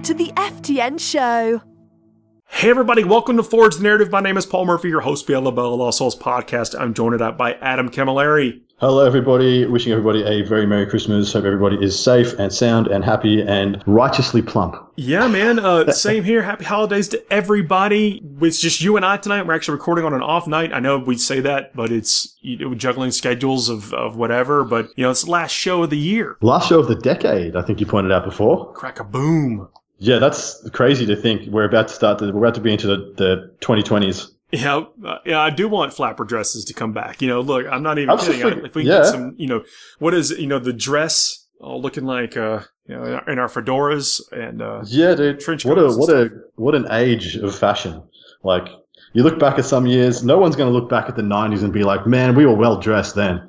Welcome to the FTN Show. Hey everybody, welcome to Forge the Narrative. My name is Paul Murphy, your host via the Bella Lost Souls podcast. I'm joined tonight by Adam Camilleri. Hello everybody, wishing everybody a very Merry Christmas. Hope everybody is safe and sound and happy and righteously plump. Yeah, man, same here. Happy holidays to everybody. It's just you and I tonight. We're actually recording on an off night. I know we say that, but it's juggling schedules of whatever. But, it's the last show of the year. Last show of the decade, I think you pointed out before. Crack-a-boom. Yeah, that's crazy to think. We're about to be into the 2020s. Yeah, I do want flapper dresses to come back. Look, I'm not even kidding. If we get some, what is, the dress looking like, in our fedoras and, yeah, dude, trench coats. What an age of fashion. Like, you look back at some years, no one's going to look back at the 90s and be like, man, we were well dressed then.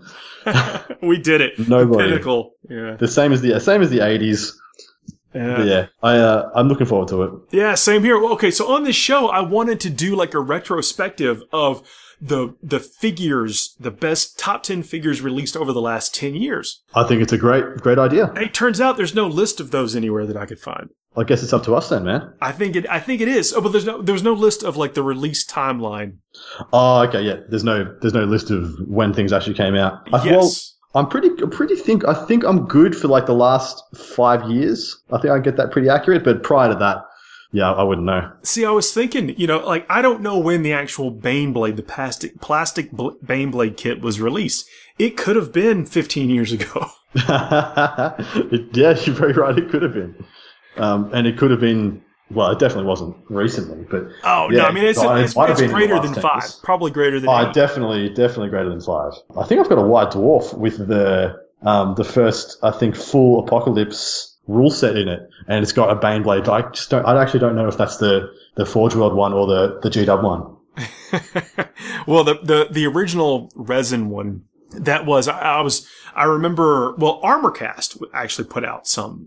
We did it. Nobody. The pinnacle. Yeah. The same as the 80s. Yeah, I'm looking forward to it. Yeah, same here. Okay, so on this show, I wanted to do like a retrospective of the figures, the best top 10 figures released over the last 10 years. I think it's a great idea. It turns out there's no list of those anywhere that I could find. I guess it's up to us then, man. I think it is. Oh, but there was no list of like the release timeline. Oh, okay, yeah. There's no list of when things actually came out. Yes. Well, I think I'm good for like the last 5 years. I think I get that pretty accurate, but prior to that, yeah, I wouldn't know. See, I was thinking, I don't know when the actual Baneblade, the plastic Baneblade kit was released. It could have been 15 years ago. Yeah, you're very right. It could have been. And it could have been, well, it definitely wasn't recently, but. Oh, yeah, no, I mean, it's greater than 5. Probably greater than 8. Definitely greater than 5. I think I've got a White Dwarf with the first, I think, full Apocalypse rule set in it, and it's got a Baneblade. I actually don't know if that's the Forge World one or the G-Dub one. Well, the original resin one, that was, I remember, well, Armorcast actually put out some,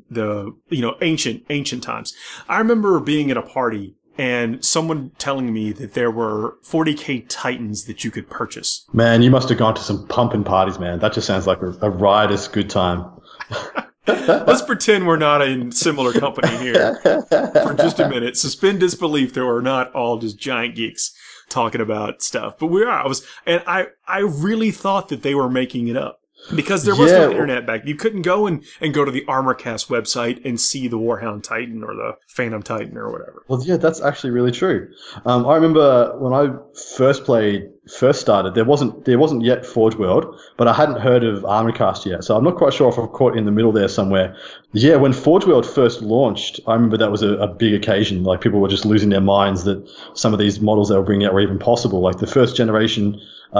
ancient times. I remember being at a party and someone telling me that there were 40K Titans that you could purchase. Man, you must have gone to some pumping parties, man. That just sounds like a riotous good time. Let's pretend we're not in similar company here for just a minute. Suspend disbelief that we're not all just giant geeks talking about stuff. But we are. I really thought that they were making it up. Because there was no internet back. You couldn't go and go to the Armorcast website and see the Warhound Titan or the Phantom Titan or whatever. Well, yeah, that's actually really true. I remember when I first started, there wasn't yet Forge World, but I hadn't heard of Armorcast yet. So I'm not quite sure if I'm caught in the middle there somewhere. Yeah, when Forge World first launched, I remember that was a big occasion. Like, people were just losing their minds that some of these models they were bringing out were even possible. Like the first generation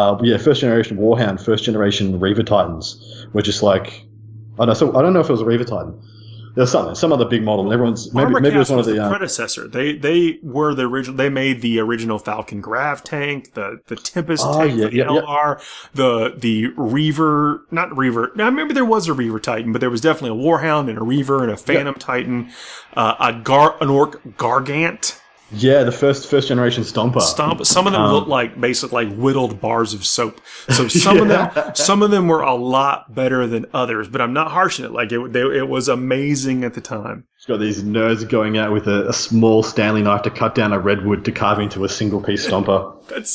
Warhound, first generation Reaver Titans were just like, I don't know if it was a Reaver Titan. There's some other big model. Maybe it was one of the predecessor. They were the original. They made the original Falcon Grav tank, the Tempest tank, LR, the Reaver, not Reaver. Now, maybe there was a Reaver Titan, but there was definitely a Warhound and a Reaver and a Phantom Titan, an Orc Gargant. Yeah, the first generation Stomper. Some of them looked like basically like whittled bars of soap. So some of them were a lot better than others, but I'm not harshing it. Like it was amazing at the time. It's got these nerds going out with a small Stanley knife to cut down a redwood to carve into a single piece Stomper.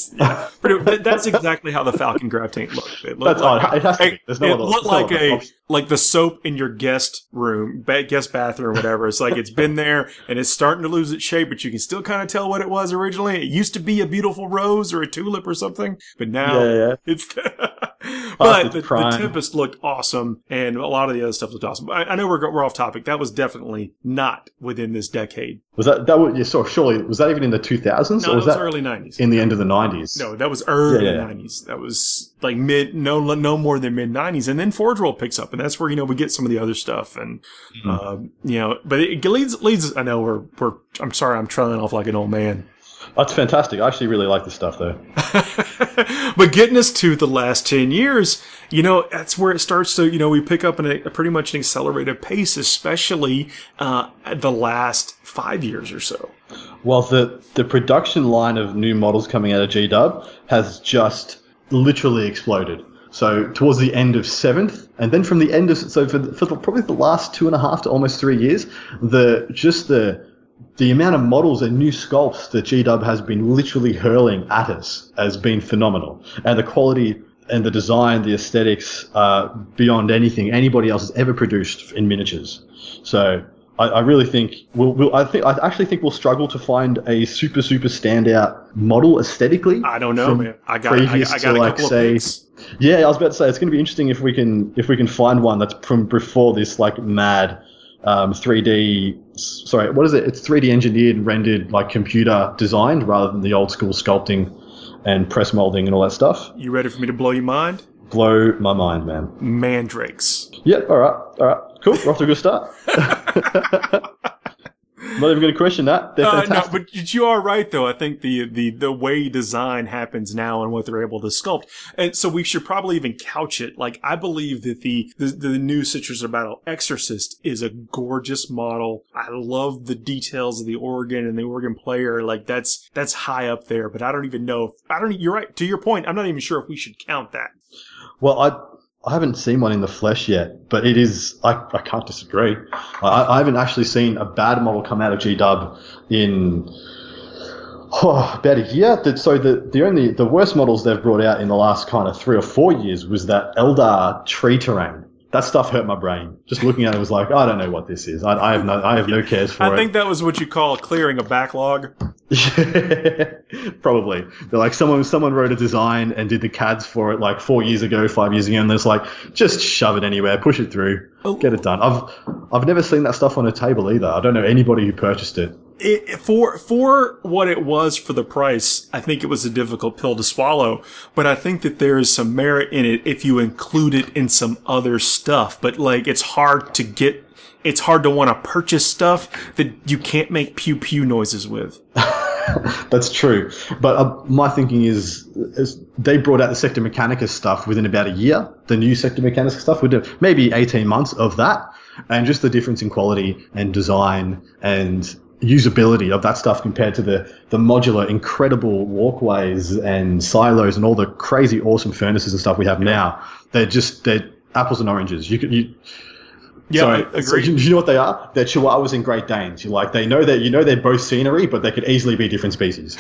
That's exactly how the Falcon Grav tank looked. It looked it has to be. There's no it looked like the soap in your guest room, guest bathroom, or whatever. It's like it's been there and it's starting to lose its shape, but you can still kind of tell what it was originally. It used to be a beautiful rose or a tulip or something, but now it's. But the Tempest looked awesome, and a lot of the other stuff looked awesome. I know we're off topic. That was definitely not within this decade. Was that surely was that even in the 2000s? No, or was that early 90s. In the end of the 90s? No, that was early 90s. That was like no more than mid 90s, and then Forge World picks up, and that's where we get some of the other stuff, and but it leads. I know I'm sorry, I'm trailing off like an old man. That's fantastic. I actually really like this stuff, though. But getting us to the last 10 years, that's where it starts to, we pick up a pretty much an accelerated pace, especially the last 5 years or so. Well, the production line of new models coming out of G-Dub has just literally exploded. So towards the end of 7th, and then from the end of probably the last 2.5 to almost 3 years, the amount of models and new sculpts that G-Dub has been literally hurling at us has been phenomenal, and the quality and the design, the aesthetics, beyond anything anybody else has ever produced in miniatures. So I really think I actually think we'll struggle to find a super standout model aesthetically. I don't know, man. I got a couple of picks. Yeah, I was about to say it's going to be interesting if we can find one that's from before this like mad 3D. Sorry, what is it? It's 3D engineered and rendered, like computer designed, rather than the old school sculpting and press molding and all that stuff. You ready for me to blow your mind? Blow my mind, man. Mandrakes. Yep. All right. Cool. We're off to a good start. I'm not even going to question that. They're fantastic. No, but you are right, though. I think the way design happens now and what they're able to sculpt, and so we should probably even couch it. Like, I believe that the new Citrus of Battle Exorcist is a gorgeous model. I love the details of the organ and the organ player. Like, that's high up there. But I don't even know. You're right. To your point, I'm not even sure if we should count that. Well, I haven't seen one in the flesh yet, but it is, I can't disagree. I haven't actually seen a bad model come out of G-Dub in about a year. So the worst models they've brought out in the last kind of 3 or 4 years was that Eldar tree terrain. That stuff hurt my brain. Just looking at it was like, I don't know what this is. I have no cares for it. I think that was what you call clearing a backlog. Yeah, probably. They're like, someone wrote a design and did the CADs for it like 4 years ago, 5 years ago, and it's like, just shove it anywhere, push it through, get it done. I've never seen that stuff on a table either. I don't know anybody who purchased it. For what it was for the price, I think it was a difficult pill to swallow, but I think that there is some merit in it if you include it in some other stuff. But like, it's hard to want to purchase stuff that you can't make pew pew noises with. That's true. But my thinking is they brought out the Sector Mechanicus stuff within about a year, the new Sector Mechanicus stuff, within maybe 18 months of that, and just the difference in quality and design and usability of that stuff compared to the modular, incredible walkways and silos and all the crazy awesome furnaces and stuff we have now. They're apples and oranges. Yeah, I agree. So you know what they are? They're Chihuahuas and Great Danes. You're like, they're both scenery, but they could easily be different species.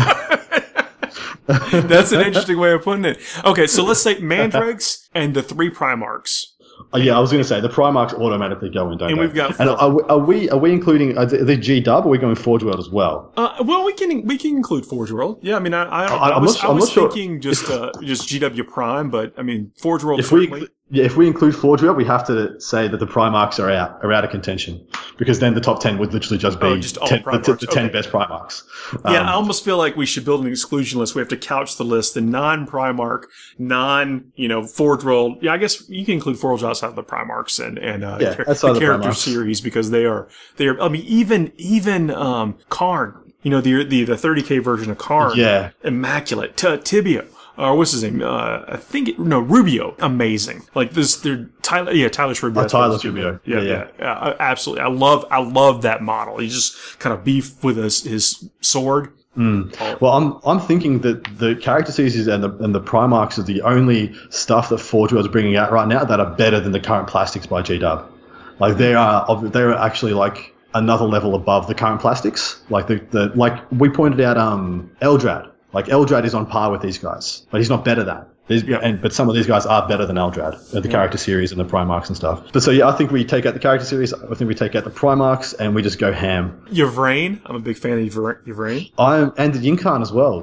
That's an interesting way of putting it. Okay, so let's say Mandrakes and the 3 Primarchs. Yeah, I was going to say the Primarchs automatically go in, don't they? And we've got. And are we including the G-Dub? Or are we going Forge World as well? Well, we can include Forge World. Yeah, I mean, I was thinking just GW Prime, but I mean Forge World. If we include Forge World, we have to say that the Primarchs are out of contention, because then the top 10 would literally just be the 10 best Primarchs. Yeah, I almost feel like we should build an exclusion list. We have to couch the list, the non-Primarch, Forge World. Yeah, I guess you can include Forge outside of the Primarchs and the character series, because they are. I mean, even Karn. The 30K version of Karn. Yeah, immaculate. Tibio. Or what's his name? Rubio. Amazing. Like this, Tyler Rubio. Tyler Rubio. Yeah. Absolutely. I love that model. He just kind of beefed with his sword. Well, I'm thinking that the character series and the Primarchs are the only stuff that Forge World is bringing out right now that are better than the current plastics by G-Dub. Like they're actually like another level above the current plastics. Like like we pointed out, Eldrad. Like Eldrad is on par with these guys, but he's not better than. But some of these guys are better than Eldrad, the character series and the Primarchs and stuff. But so yeah, I think we take out the character series. I think we take out the Primarchs and we just go ham. Yvraine, I'm a big fan of Yvraine. And the Yinkan as well.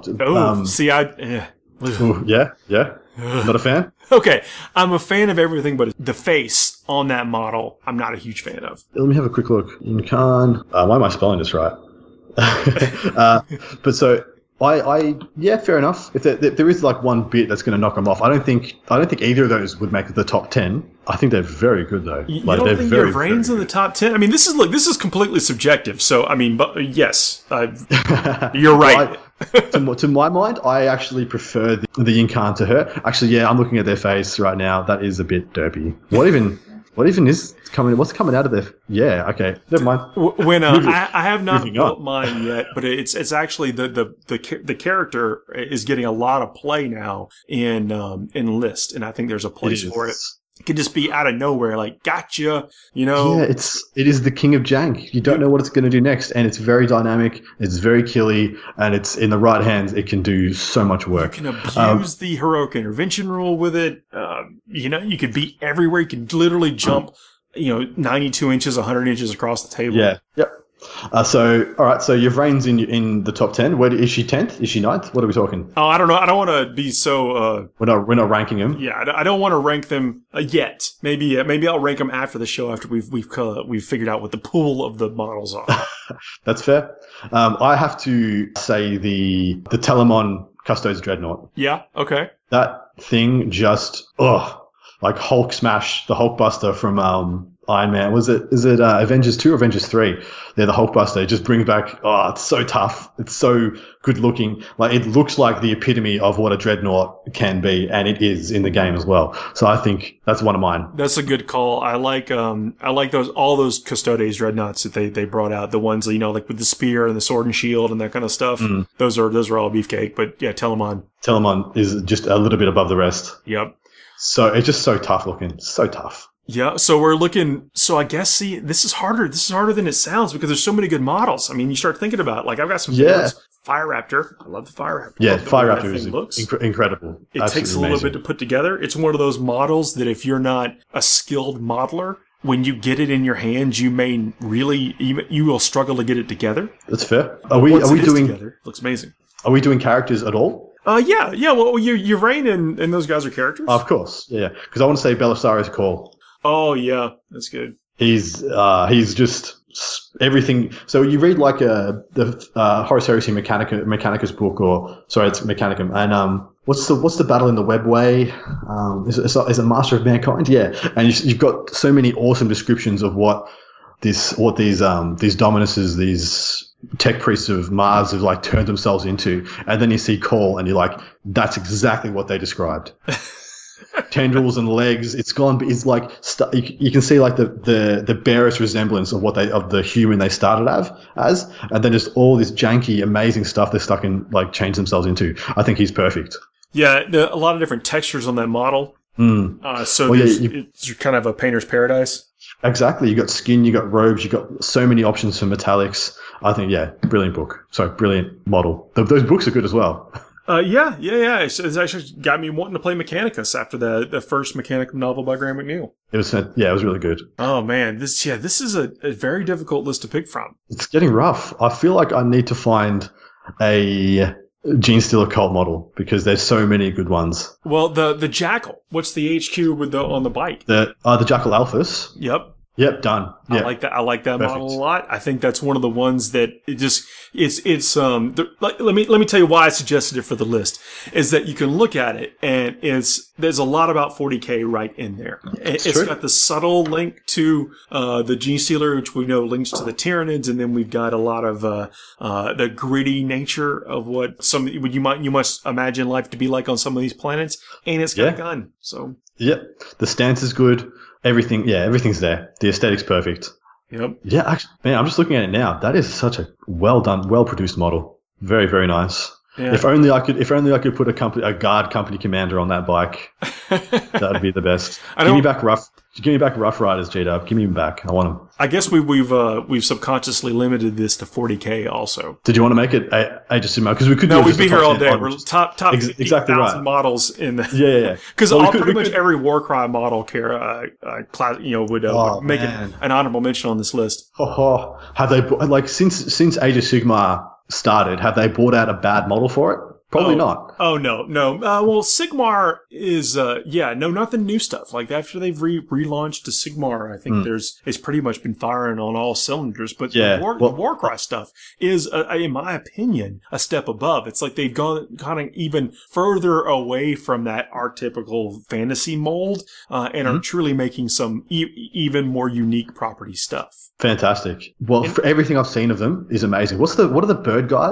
Not a fan. Okay, I'm a fan of everything, but the face on that model, I'm not a huge fan of. Let me have a quick look. Yinkan. Why am I spelling this right? But so. Fair enough. If there is like one bit that's going to knock them off, I don't think either of those would make the top 10. I think they're very good though. You don't think Yvraine's in the top 10? I mean, this is completely subjective. So I mean, but yes, you're right. To my mind, I actually prefer the Yinkan to her. Actually, yeah, I'm looking at their face right now. That is a bit derpy. What even What even is coming? What's coming out of there? Yeah, okay, never mind. When I have not moving built on. mine yet, but it's actually the character is getting a lot of play now in List, and I think there's a place for it. It can just be out of nowhere, like gotcha, you know. Yeah, it is the king of jank. You don't know what it's going to do next, and it's very dynamic. It's very killy, and it's in the right hands. It can do so much work. You can abuse the heroic intervention rule with it. You know, you could be everywhere. You can literally jump, 92 inches, 100 inches across the table. Yeah. Yep. So, all right. So, you've Rain's in the top 10. Where is she 10th? Is she 9th? What are we talking? Oh, I don't know. I don't want to be so. We're not ranking them. Yeah, I don't want to rank them yet. Maybe I'll rank them after the show after we've figured out what the pool of the models are. That's fair. I have to say the Telemon Custodes Dreadnought. Yeah. Okay. That thing just like Hulk smash, the Hulkbuster from Iron Man. Is it Avengers 2 or Avengers 3? They're the Hulkbuster. It just brings back, it's so tough. It's so good looking. Like, it looks like the epitome of what a Dreadnought can be, and it is in the game as well. So I think that's one of mine. That's a good call. I like all those Custodes Dreadnoughts that they brought out. The ones, like with the spear and the sword and shield and that kind of stuff. Mm. Those are all beefcake, but yeah, Telemon. Telemon is just a little bit above the rest. Yep. So it's just so tough looking. So tough. Yeah, so we're looking. So I guess this is harder. This is harder than it sounds because there's so many good models. I mean, you start thinking about it, like I've got some favorites. Fire Raptor. I love the Fire Raptor. Yeah, Fire Raptor is incredible. It takes a little bit to put together. It's one of those models that if you're not a skilled modeler, when you get it in your hands, you will struggle to get it together. That's fair. Are we doing? Together, it looks amazing. Are we doing characters at all? Yeah. Well, you Rain and those guys are characters. Of course, yeah. Because I want to say Belisarius Cawl. Oh yeah, that's good. He's just everything. So you read like the Horus Heresy Mechanicus book, it's Mechanicum, and what's the battle in the Webway? Is it Master of Mankind? Yeah, and you've got so many awesome descriptions of what these Dominuses, these tech priests of Mars have like turned themselves into, and then you see Cawl, and you're like, that's exactly what they described. Tendrils and legs. It's gone. It's like you can see like the barest resemblance of of the human they started as, and then just all this janky, amazing stuff they're stuck in, like change themselves into. I think he's perfect. Yeah, a lot of different textures on that model. So it's kind of a painter's paradise. Exactly. You got skin, you got robes, you got so many options for metallics. I think, brilliant book. So brilliant model. Those books are good as well. Yeah. It's actually got me wanting to play Mechanicus after the first Mechanicum novel by Graham McNeil. It was really good. Oh man, this is a very difficult list to pick from. It's getting rough. I feel like I need to find a Genestealer cult model because there's so many good ones. Well, the Jackal. What's the HQ on the bike? The Jackal Alphys. Yep, done. Yep. I like that Perfect. Model a lot. I think that's one of the ones that let me tell you why I suggested it for the list is that you can look at it and there's a lot about 40K right in there. It's got the subtle link to the Genestealer, which we know links to the Tyranids, and then we've got a lot of the gritty nature of what you must imagine life to be like on some of these planets, and it's got a gun. So the stance is good. Everything's there. The aesthetic's perfect. Yep. Yeah, actually, man, I'm just looking at it now. That is such a well done, well produced model. Very, very nice. Yeah. If only I could put a guard company commander on that bike. That would be the best. Give me back Rough Riders, J-Dub. Give me them back. I want them. I guess we've subconsciously limited this to 40K also. Did you want to make it Age of Sigmar? Because we could. No, we'd be here all day. We're top exactly right. models in the. Yeah. Because pretty much every Warcry model would make an honorable mention on this list. Have they since Age of Sigmar started? Have they brought out a bad model for it? Probably not. Oh, no. Well, Sigmar is, not the new stuff. Like, after they've relaunched to Sigmar, I think it's pretty much been firing on all cylinders. But the Warcry stuff is, in my opinion, a step above. It's like they've gone kind of even further away from that archetypical fantasy mold, and are truly making some even more unique property stuff. Fantastic. Well, for everything I've seen of them is amazing. What are the bird guys?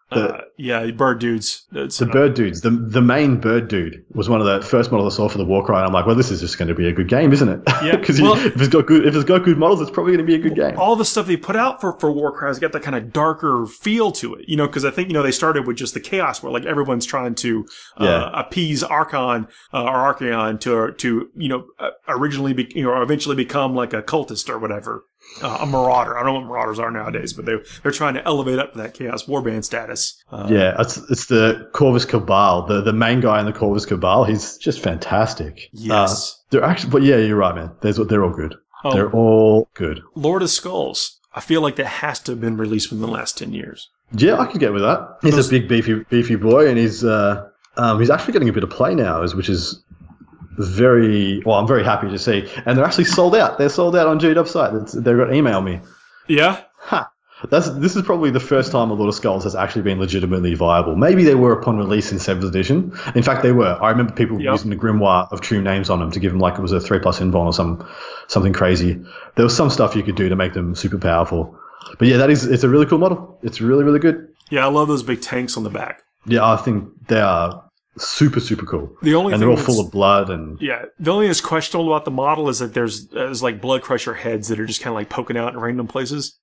Yeah, bird dudes. The bird dudes. The main bird dude was one of the first models I saw for the Warcry. And I'm like, well, this is just going to be a good game, isn't it? Yeah. Because if it's got good models, it's probably going to be a good game. All the stuff they put out for Warcry has got that kind of darker feel to it, because I think, they started with just the chaos where like everyone's trying to appease Archon or Archaon to originally eventually become like a cultist or whatever. A marauder. I don't know what marauders are nowadays, but they're trying to elevate up to that Chaos Warband status. It's the Corvus Cabal, the main guy in the Corvus Cabal. He's just fantastic. Yes, they're actually, but yeah, you're right, man. They're all good. Oh, they're all good. Lord of Skulls. I feel like that has to have been released within the last 10 years. Yeah, I could get with that. He's a big beefy boy, and he's actually getting a bit of play now, which is. I'm very happy to see. And they're actually sold out. They're sold out on GW site. They've got email me. Yeah? This is probably the first time a Lord of Skulls has actually been legitimately viable. Maybe they were upon release in 7th edition. In fact, they were. I remember people using the Grimoire of True Names on them to give them like it was a 3+ invuln or something crazy. There was some stuff you could do to make them super powerful. But yeah, it's a really cool model. It's really, really good. Yeah, I love those big tanks on the back. Yeah, I think they are super, super cool. And they're all full of blood and the only thing that's questionable about the model is that there's like blood crusher heads that are just kind of like poking out in random places.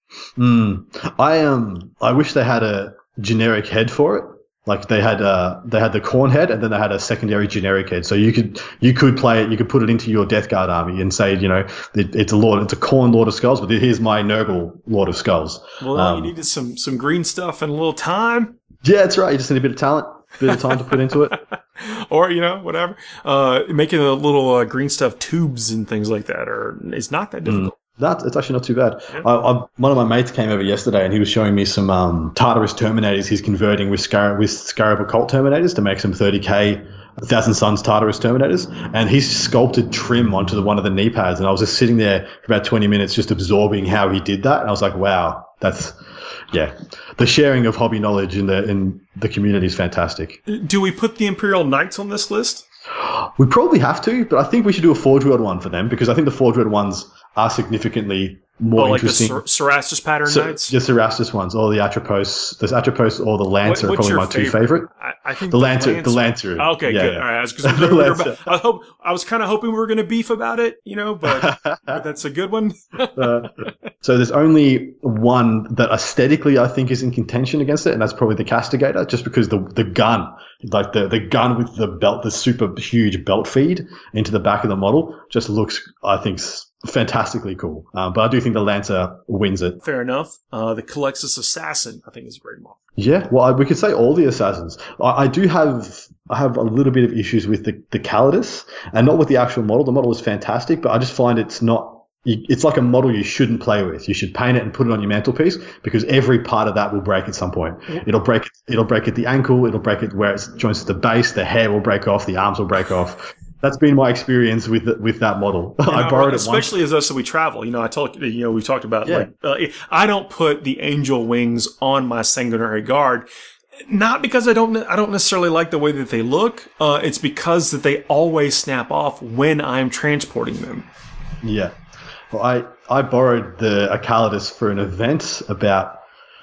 I wish they had a generic head for it. Like they had the corn head and then they had a secondary generic head. So you could play it, you could put it into your Death Guard army and say, it's a corn Lord of Skulls, but here's my Nurgle Lord of Skulls. Well, you needed some green stuff and a little time. Yeah, that's right. You just need a bit of talent. Bit of time to put into it. Or, whatever. Making a little green stuff tubes and things like that it's not that difficult. It's actually not too bad. Yeah. One of my mates came over yesterday and he was showing me some Tartarus Terminators he's converting with Scarab Occult Terminators to make some 30k 1,000 Suns Tartarus Terminators. And he's sculpted trim onto one of the knee pads. And I was just sitting there for about 20 minutes just absorbing how he did that. And I was like, wow, that's... Yeah, the sharing of hobby knowledge in the community is fantastic. Do we put the Imperial Knights on this list? We probably have to, but I think we should do a Forge World one for them because I think the Forge World ones are significantly more interesting. Like the Cerastus pattern Knights? The Cerastus ones, or the Atropos. The Atropos or the Lancer are probably my two favorite. I think the Lancer. The Lancer. Okay, good. All right. I was kind of hoping we were going to beef about it, but that's a good one. So there's only one that aesthetically I think is in contention against it, and that's probably the Castigator, just because the gun, like the gun with the belt, the super huge belt feed into the back of the model, just looks, I think, fantastically cool. But I do think the Lancer wins it. Fair enough. The Calexis Assassin, I think, is a great model. Yeah, well, we could say all the assassins. I have a little bit of issues with the Calidus, and not with the actual model. The model is fantastic, but I just find it's like a model you shouldn't play with. You should paint it and put it on your mantelpiece because every part of that will break at some point. It'll break at the ankle. It'll break it where it joins to the base. The hair will break off. The arms will break off. That's been my experience with that model. I borrowed it especially once. as us, so we travel. I told we talked about I don't put the angel wings on my Sanguinary Guard, not because I don't necessarily like the way that they look. It's because that they always snap off when I'm transporting them. Yeah, well, I borrowed the Calidus for an event about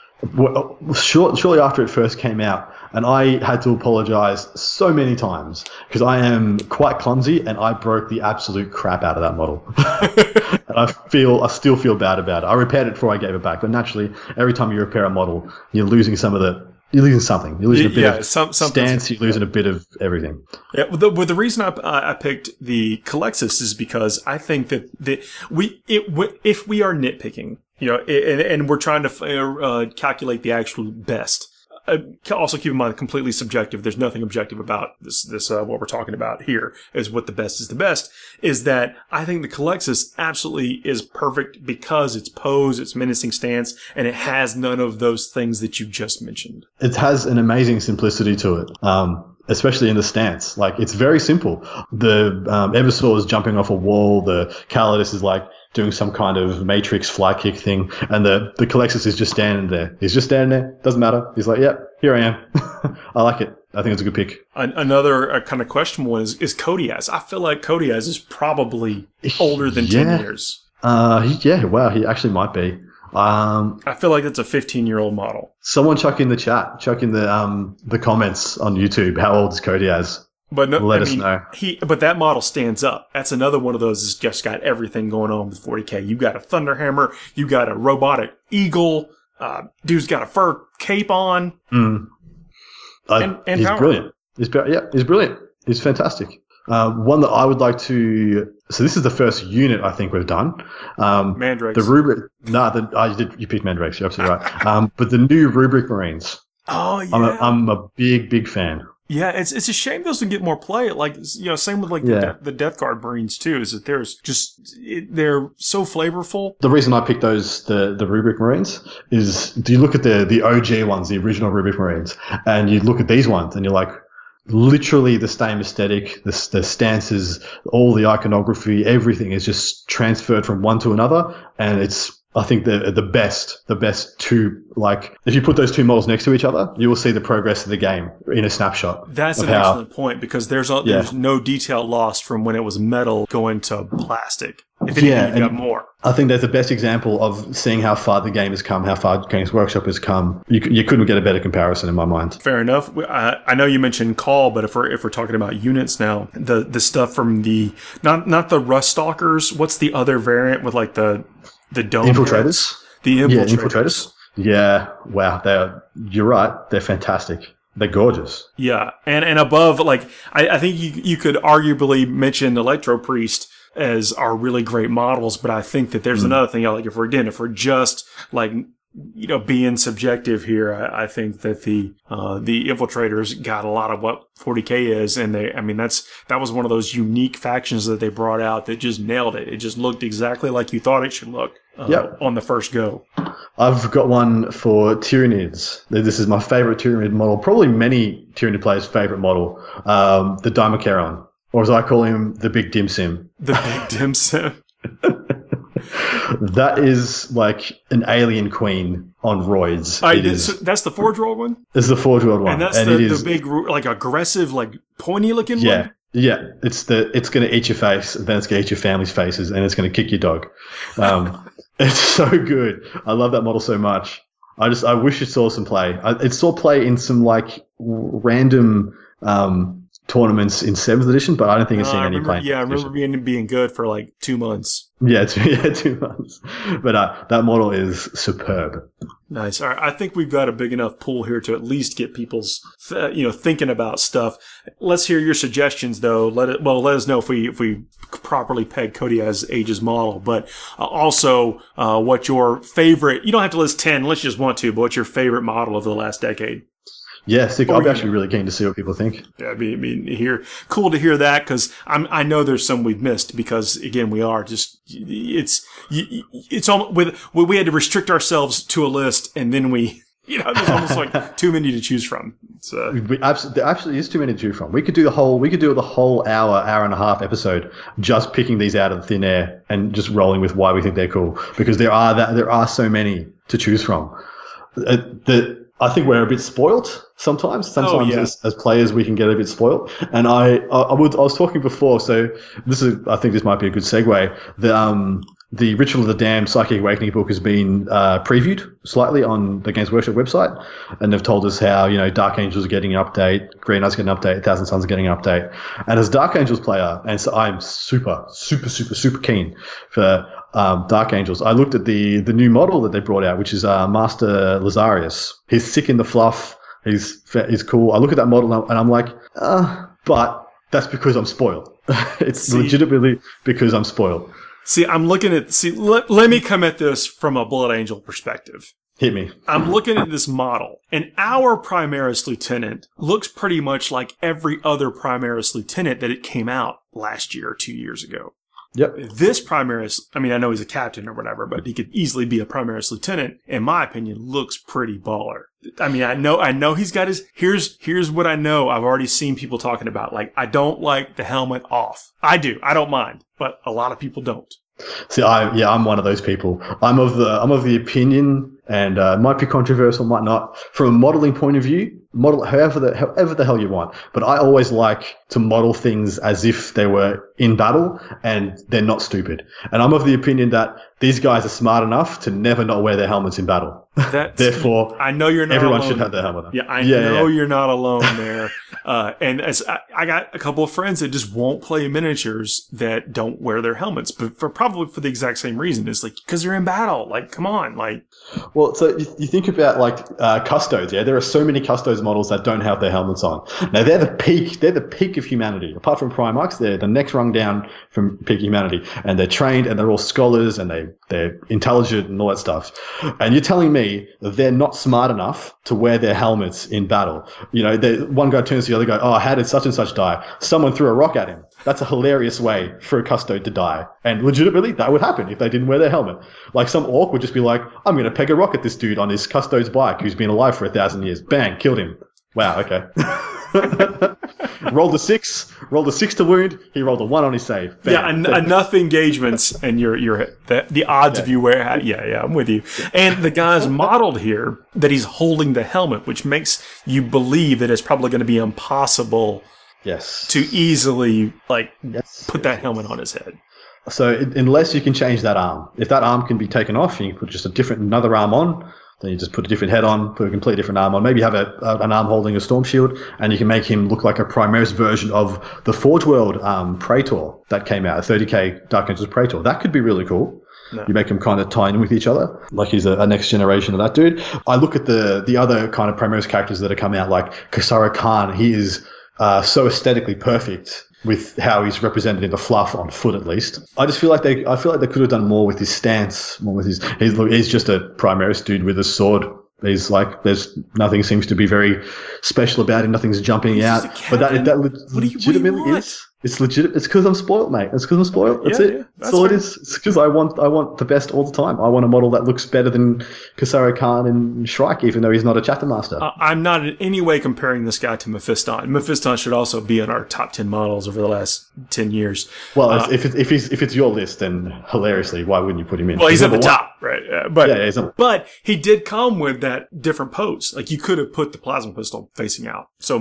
shortly after it first came out. And I had to apologize so many times because I am quite clumsy and I broke the absolute crap out of that model. And I still feel bad about it. I repaired it before I gave it back. But naturally, every time you repair a model, you're losing something. You're losing a bit of stance. You're losing a bit of everything. Yeah. The reason I picked the Calexis is because I think that if we are nitpicking, and we're trying to calculate the actual best. Also keep in mind, completely subjective. There's nothing objective about this. What we're talking about here is what the best is the best. Is that I think the Calexis absolutely is perfect because its pose, its menacing stance, and it has none of those things that you just mentioned. It has an amazing simplicity to it. Especially in the stance. Like, it's very simple. The Eversaw is jumping off a wall. The Calidus is like doing some kind of Matrix fly kick thing. And the Calexis is just standing there. He's just standing there. Doesn't matter. He's like, yep, here I am. I like it. I think it's a good pick. Another kind of questionable one is Kodiaz. I feel like Kodiaz is probably older than 10 years. Wow, he actually might be. I feel like it's a 15-year-old model. Someone chuck in the chat, chuck in the comments on YouTube. How old is Kodiaz? But no, Let us know. But that model stands up. That's another one of those that's just got everything going on with 40K. You got a Thunderhammer, you got a robotic eagle, dude's got a fur cape on. And he's power. Brilliant. He's brilliant. He's fantastic. One that I would like to. So this is the first unit I think we've done. Mandrakes. The rubric. You picked Mandrakes. You're absolutely right. But the new rubric Marines. Oh yeah. I'm a big fan. Yeah, it's a shame those don't get more play. Like, same with the Death Guard Marines too. Is that they're so flavorful. The reason I picked the rubric Marines is, do you look at the OG ones, the original rubric Marines, and you look at these ones, and you're like, literally the same aesthetic, the stances, all the iconography, everything is just transferred from one to another, and it's. I think the best two, like, if you put those two models next to each other, you will see the progress of the game in a snapshot. That's an excellent point, because there's no detail lost from when it was metal going to plastic. If anything, you got more. I think that's the best example of seeing how far the game has come, how far Games Workshop has come. You couldn't get a better comparison in my mind. Fair enough. I know you mentioned Call, but if we're talking about units now, the stuff from the not the Rust Stalkers, what's the other variant with like the dome Infiltrators? The Infiltrators. Yeah, Infiltrators. Yeah, wow. You're right. They're fantastic. They're gorgeous. Yeah, and above, like, I think you could arguably mention Electro Priest as are really great models, but I think that there's another thing. Like, if we're just like, being subjective here, I think that the Infiltrators got a lot of what 40K is, and that was one of those unique factions that they brought out that just nailed it. It just looked exactly like you thought it should look on the first go. I've got one for Tyranids. This is my favorite Tyranid model, probably many Tyranid players' favorite model, the Dimachairon, or as I call him, the Big Dim Sim. The Big Dim Sim. That is like an alien queen on roids. That's the Forge World one? It's the Forge World one. And that's the big, like, aggressive, like, pointy-looking one? Yeah. It's going to eat your face, then it's going to eat your family's faces, and it's going to kick your dog. It's so good. I love that model so much. I wish it saw some play. It saw play in some, like, random tournaments in 7th edition, but I don't think it's seen any play. Yeah, I remember being good for like 2 months. Yeah, 2 months. But that model is superb. Nice. All right, I think we've got a big enough pool here to at least get people's thinking about stuff. Let's hear your suggestions, though. Let us know if we properly peg Kodiaz's Aegis model, but also what your favorite. You don't have to list 10. Let's just want to. But what's your favorite model of the last decade? Yeah, sick. I'm actually really keen to see what people think. Yeah, cool to hear that, because I know there's some we've missed, because again we are just it's almost we had to restrict ourselves to a list, and then there's almost like too many to choose from. There absolutely is too many to choose from. We could do the whole hour and a half episode just picking these out of thin air and just rolling with why we think they're cool, because there are so many to choose from. I think we're a bit spoilt sometimes. As players, we can get a bit spoilt. And I was talking before, so I think this might be a good segue. The Ritual of the Damned Psychic Awakening book has been previewed slightly on the Games Workshop website, and they've told us how Dark Angels are getting an update, Green Knight's getting an update, Thousand Suns are getting an update. And as Dark Angels player, and so I'm super keen for Dark Angels. I looked at the new model that they brought out, which is Master Lazarius. He's sick in the fluff. He's cool. I look at that model and I'm like, but that's because I'm spoiled. It's legitimately because I'm spoiled. See, I'm looking at... let me come at this from a Blood Angel perspective. Hit me. I'm looking at this model, and our Primaris Lieutenant looks pretty much like every other Primaris Lieutenant that it came out last year or 2 years ago. Yep. This Primaris, I know he's a captain or whatever, but he could easily be a Primaris Lieutenant, in my opinion, looks pretty baller. I know he's got his... Here's what I know I've already seen people talking about. Like, I don't like the helmet off. I do. I don't mind. But a lot of people don't. See, I'm one of those people. I'm of the opinion, and it might be controversial, might not. From a modeling point of view, model however the hell you want. But I always like to model things as if they were in battle and they're not stupid. And I'm of the opinion that these guys are smart enough to never not wear their helmets in battle. Therefore, I know you're not everyone alone. should have their helmet on. Yeah, I know you're not alone there. And as I got a couple of friends that just won't play miniatures that don't wear their helmets, but probably for the exact same reason. It's like, because they're in battle. Like, come on. Like, well, so you think about like custodes. Yeah, there are so many custodes models that don't have their helmets on. Now they're the peak. They're the peak of humanity. Apart from Primarchs, they're the next rung down from peak humanity, and they're trained and they're all scholars and they're intelligent and all that stuff. And you're telling me that they're not smart enough to wear their helmets in battle? You know, one guy turns to the other guy. Oh, how did such and such die? Someone threw a rock at him. That's a hilarious way for a custode to die. And legitimately, that would happen if they didn't wear their helmet. Like some orc would just be like, I'm going to peg a rock at this dude on his custode's bike who's been alive for 1,000 years. Bang, killed him. Wow, okay. Rolled a 6 to wound. He rolled a 1 on his save. Bang. Yeah, enough engagements, and the odds of you wear. Yeah, I'm with you. And the guy's modeled here that he's holding the helmet, which makes you believe that it's probably going to be impossible. Yes. To easily put that helmet on his head. So unless you can change that arm, if that arm can be taken off, you can put just another arm on. Then you just put a different head on, put a completely different arm on. Maybe have an arm holding a storm shield, and you can make him look like a Primaris version of the Forge World Praetor that came out, a 30k Dark Angels Praetor. That could be really cool. No. You make them kind of tie in with each other, like he's a next generation of that dude. I look at the other kind of Primaris characters that have come out, like Kasara Khan. He is so aesthetically perfect with how he's represented in the fluff on foot, at least. I just feel like they could have done more with his stance, more with he's just a Primaris dude with a sword. He's like, there's nothing seems to be very special about him. Nothing's jumping out. But that legitimately is. It's legit. It's because I'm spoiled, mate. It's because I'm spoiled. That's it. That's all it is. It's because I want the best all the time. I want a model that looks better than Kasara Khan and Shrike, even though he's not a chapter master. I'm not in any way comparing this guy to Mephiston. Mephiston should also be in our top 10 models over the last 10 years. Well, if it's your list, then hilariously, why wouldn't you put him in? Well, he's at the top, right? But he did come with that different pose. Like, you could have put the plasma pistol facing out. So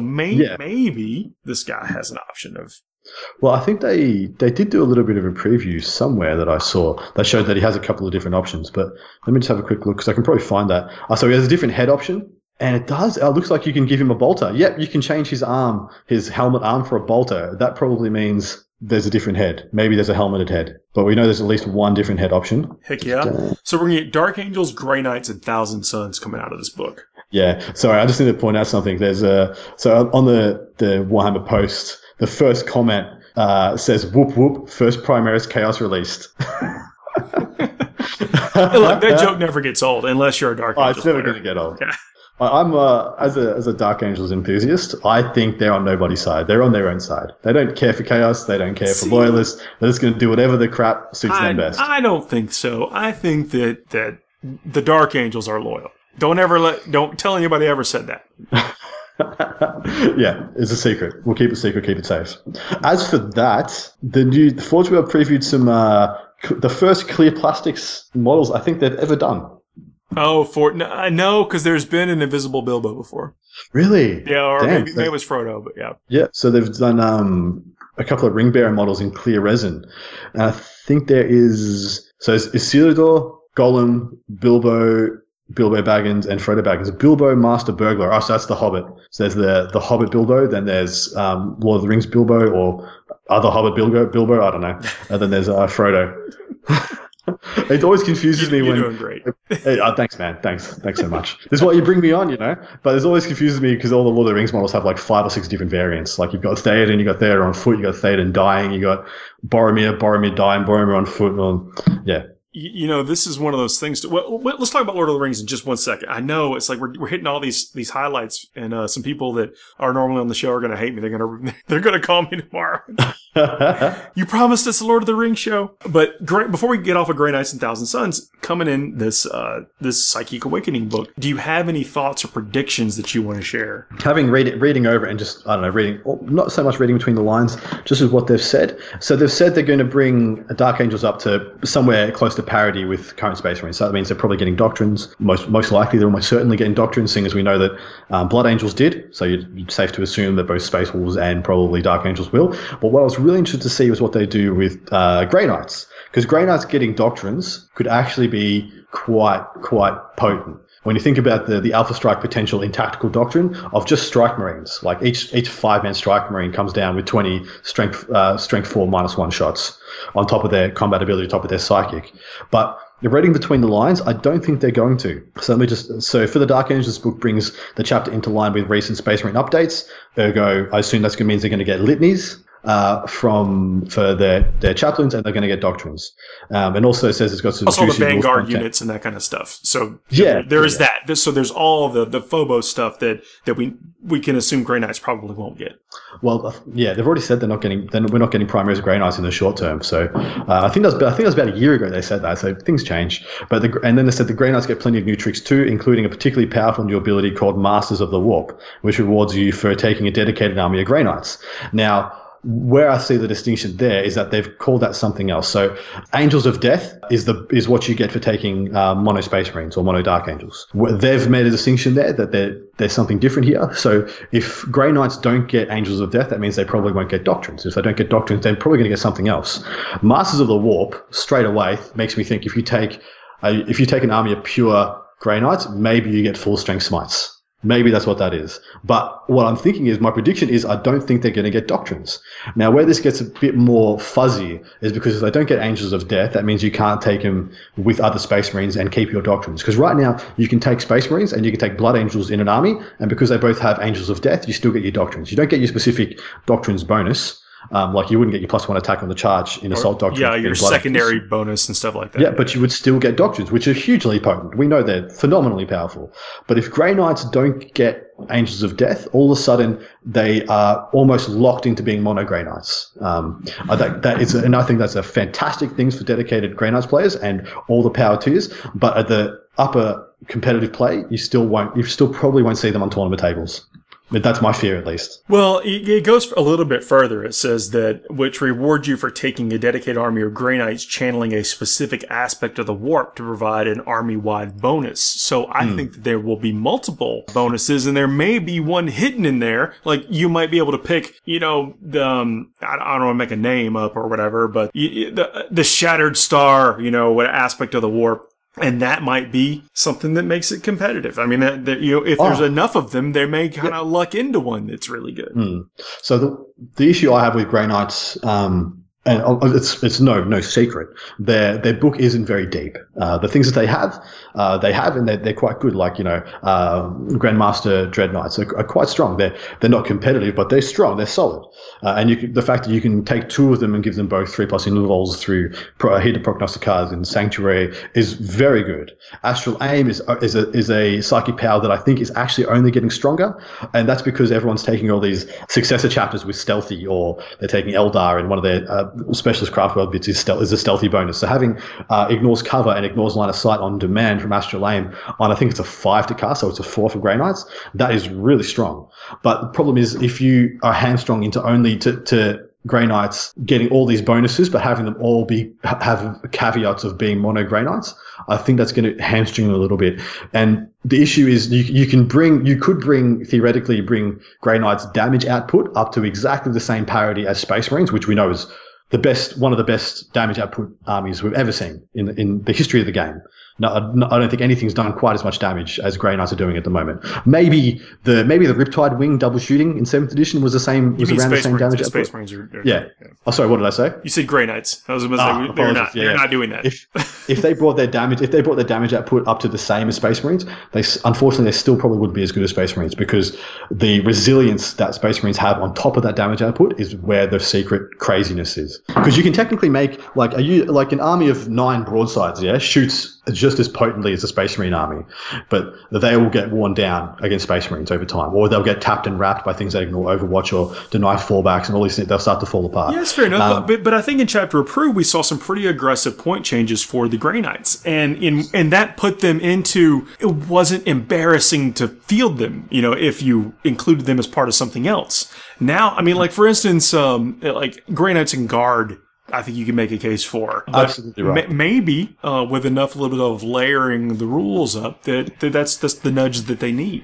maybe this guy has an option of. Well, I think they did do a little bit of a preview somewhere that I saw that showed that he has a couple of different options. But let me just have a quick look because I can probably find that. So he has a different head option, and it looks like you can give him a bolter. Yep, you can change his helmet arm for a bolter. That probably means there's a different head. Maybe there's a helmeted head, but we know there's at least one different head option. Heck yeah! So we're gonna get Dark Angels, Grey Knights, and Thousand Suns coming out of this book. Yeah. Sorry, I just need to point out something. There's so on the Warhammer post. The first comment says, whoop, whoop, first Primaris Chaos released. Look, that joke never gets old unless you're a Dark Angels It's never going to get old. Yeah. I'm as a Dark Angels enthusiast, I think they're on nobody's side. They're on their own side. They don't care for Chaos. They don't care for Loyalists. They're just going to do whatever the crap suits them best. I don't think so. I think that the Dark Angels are loyal. Don't tell anybody ever said that. Yeah, it's a secret. We'll keep it secret, keep it safe. As for that, the Forge World previewed some the first clear plastics models I think they've ever done. Oh, no, because there's been an Invisible Bilbo before. Really? Yeah, or maybe it was Frodo, but yeah. Yeah, so they've done a couple of Ring Bearer models in clear resin. And I think there is Isildur, Gollum, Bilbo Baggins, and Frodo Baggins. Bilbo, Master Burglar. Oh, so that's the Hobbit. So there's the Hobbit Bilbo, then there's Lord of the Rings Bilbo, or other Hobbit Bilbo, I don't know. And then there's Frodo. It always confuses me when... You're doing great. Thanks, man. Thanks so much. This is why you bring me on, But it always confuses me because all the Lord of the Rings models have like 5 or 6 different variants. Like you've got Theoden, you've got Theoden on foot, you've got Theoden dying, you've got Boromir dying, Boromir on foot. Yeah. This is one of those things. Well, let's talk about Lord of the Rings in just one second. I know it's like we're hitting all these highlights, and some people that are normally on the show are going to hate me. They're going to call me tomorrow. You promised us a Lord of the Rings show, but before we get off of Grey Knights and Thousand Suns, coming in this Psychic Awakening book, do you have any thoughts or predictions that you want to share? Having reading over it and just not so much reading between the lines, just as what they've said. So they've said they're going to bring Dark Angels up to somewhere close to to parity with current Space Marines. So that means they're probably getting Doctrines. Most likely, they're almost certainly getting Doctrines, seeing as we know that Blood Angels did. So you're safe to assume that both Space Wolves and probably Dark Angels will. But what I was really interested to see was what they do with Grey Knights. Because Grey Knights getting Doctrines could actually be quite potent. When you think about the Alpha Strike potential in Tactical Doctrine of just Strike Marines, like each 5-man Strike Marine comes down with 20 strength 4 -1 shots on top of their combat ability, on top of their psychic. But reading between the lines, I don't think they're going to. So for the Dark Angels, this book brings the chapter into line with recent Space Marine updates. Ergo, I assume that means they're going to get litanies for their chaplains, and they're going to get Doctrines. And also it says it's got some also the Vanguard content. Units and that kind of stuff. So yeah, there is that. So there's all the Phobos stuff that we can assume Grey Knights probably won't get. Well, yeah, they've already said we're not getting primaries of Grey Knights in the short term. So I think that was about a year ago they said that. So things change. And then they said the Grey Knights get plenty of new tricks too, including a particularly powerful new ability called Masters of the Warp, which rewards you for taking a dedicated army of Grey Knights. Now, where I see the distinction there is that they've called that something else. So Angels of Death is what you get for taking mono Space Marines or mono Dark Angels. They've made a distinction there that there's something different here. So if Grey Knights don't get Angels of Death, that means they probably won't get Doctrines. If they don't get Doctrines, they're probably going to get something else. Masters of the Warp, straight away, makes me think if you take an army of pure Grey Knights, maybe you get full strength smites. Maybe that's what that is. But what I'm thinking is, my prediction is I don't think they're going to get Doctrines. Now, where this gets a bit more fuzzy is because if they don't get Angels of Death, that means you can't take them with other Space Marines and keep your Doctrines. Because right now, you can take Space Marines and you can take Blood Angels in an army, and because they both have Angels of Death, you still get your Doctrines. You don't get your specific Doctrines bonus. Like you wouldn't get your +1 attack on the charge in Assault Doctrine. Yeah, your secondary bonus and stuff like that. Yeah, but you would still get Doctrines, which are hugely potent. We know they're phenomenally powerful. But if Grey Knights don't get Angels of Death, all of a sudden they are almost locked into being mono Grey Knights. I think that's a fantastic thing for dedicated Grey Knights players, and all the power to you. But at the upper competitive play, you still probably won't see them on tournament tables. But that's my fear, at least. Well, it goes a little bit further. It says that which rewards you for taking a dedicated army of Grey Knights, channeling a specific aspect of the warp to provide an army-wide bonus. So I think that there will be multiple bonuses, and there may be one hidden in there. Like you might be able to pick, I don't want to make a name up or whatever, but the Shattered Star, what aspect of the warp. And that might be something that makes it competitive. I mean, if there's enough of them, they may kind of luck into one that's really good. So the issue I have with Grey Knights, and it's no secret, their book isn't very deep. The things that they have, and they're quite good. Like Grandmaster Dread Knights are quite strong. They're not competitive, but they're strong. They're solid. And the fact that you can take 2 of them and give them both 3+ intervals through Heated Prognosticators and Sanctuary is very good. Astral Aim is a psychic power that I think is actually only getting stronger, and that's because everyone's taking all these successor chapters with Stealthy, or they're taking Eldar, and one of their Specialist Craft World bits is a Stealthy bonus. So having Ignores Cover and Ignores Line of Sight on demand from Astral Aim on, I think it's a 5 to cast, so it's a 4 for Grey Knights. That is really strong. But the problem is if you are hamstrung into only to Grey Knights getting all these bonuses, but having them all have caveats of being mono Grey Knights, I think that's going to hamstring them a little bit. And the issue is you could theoretically bring Grey Knights damage output up to exactly the same parity as Space Marines, which we know is one of the best damage output armies we've ever seen in the history of the game. No, I don't think anything's done quite as much damage as Grey Knights are doing at the moment. Maybe the Riptide Wing double shooting in 7th edition was around the same damage output. Space Marines are yeah. Oh, sorry, what did I say? You said Grey Knights. I was about to say they're not doing that. If they brought their damage output up to the same as Space Marines, unfortunately they still probably wouldn't be as good as Space Marines, because the resilience that Space Marines have on top of that damage output is where the secret craziness is. Because you can technically make an army of 9 broadsides, shoots just as potently as the Space Marine army, but they will get worn down against Space Marines over time, or they'll get tapped and wrapped by things that ignore Overwatch or deny fallbacks, and all these things. They'll start to fall apart. Yeah, it's fair enough. But I think in Chapter Approved we saw some pretty aggressive point changes for the Grey Knights, and that put them into, it wasn't embarrassing to field them, if you included them as part of something else. Now, I mean, like for instance, like Grey Knights and Guard I think you can make a case for. Absolutely right. Maybe with enough little bit of layering the rules up, that's the nudge that they need.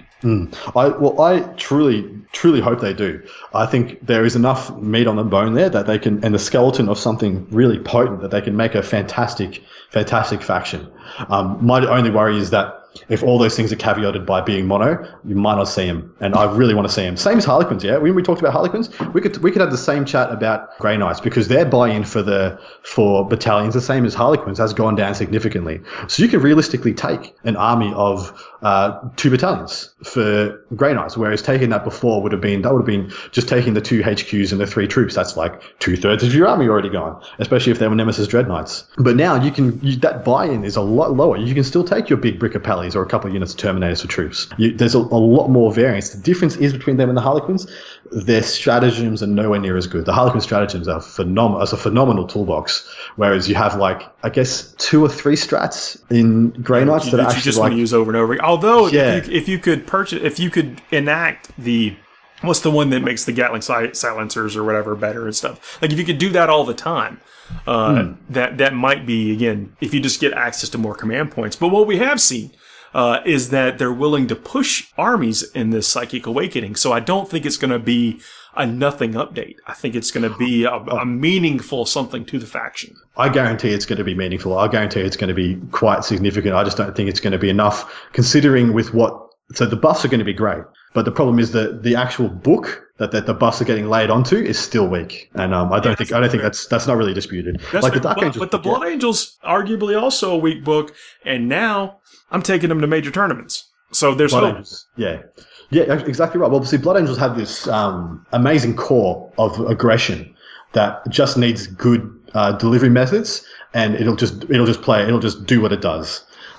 I truly hope they do. I think there is enough meat on the bone there that they can, and the skeleton of something really potent that they can make a fantastic faction. My only worry is that if all those things are caveated by being mono, you might not see them, and I really want to see them. Same as Harlequins, yeah. When we talked about Harlequins, we could have the same chat about Grey Knights because their buy-in for battalions, the same as Harlequins, has gone down significantly. So you could realistically take an army of 2 battalions for Grey Knights, whereas taking that before would have been just taking the 2 HQs and the 3 troops. That's like 2/3 of your army already gone, especially if they were Nemesis Dread Knights. But now that buy-in is a lot lower. You can still take your big Brick of Pallies or a couple of units of Terminators for troops. There's a lot more variance. The difference is between them and the Harlequins, their stratagems are nowhere near as good. The Harlequin stratagems are a phenomenal toolbox, whereas you have I guess 2 or 3 strats in Grey Knights that actually you just want to use over and over. Although, if you could enact what's the one that makes the Gatling silencers or whatever better and stuff? Like if you could do that all the time, that might be, again, if you just get access to more command points. But what we have seen is that they're willing to push armies in this Psychic Awakening. So I don't think it's going to be a nothing update. I think it's going to be a meaningful something to the faction. I guarantee it's going to be meaningful. I guarantee it's going to be quite significant. I just don't think it's going to be enough considering so the buffs are going to be great. But the problem is that the actual book that the buffs are getting laid onto is still weak, and I don't think that's not really disputed. The Dark Angels, but the Blood Angels arguably also a weak book, and now I'm taking them to major tournaments. So there's hope. Angels. Yeah, exactly right. Well, see, Blood Angels have this amazing core of aggression that just needs good delivery methods, and it'll just do what it does.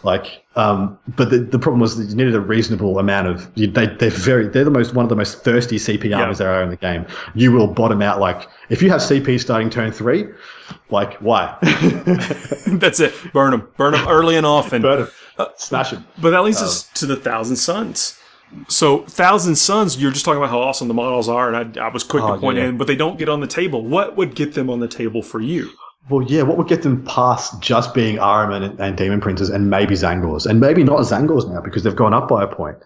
But the problem was that you needed a reasonable amount of. They're one of the most thirsty CP armies there are in the game. You will bottom out if you have CP starting turn 3, why? That's it. Burn them early and often. Burn them. Smash them. But that leads us to the Thousand Suns. So Thousand Suns, you're just talking about how awesome the models are, and I was quick to point in, but they don't get on the table. What would get them on the table for you? Well, yeah, what would get them past just being Ahriman and Demon Princes and maybe Zangors? And maybe not Zangors now because they've gone up by a point.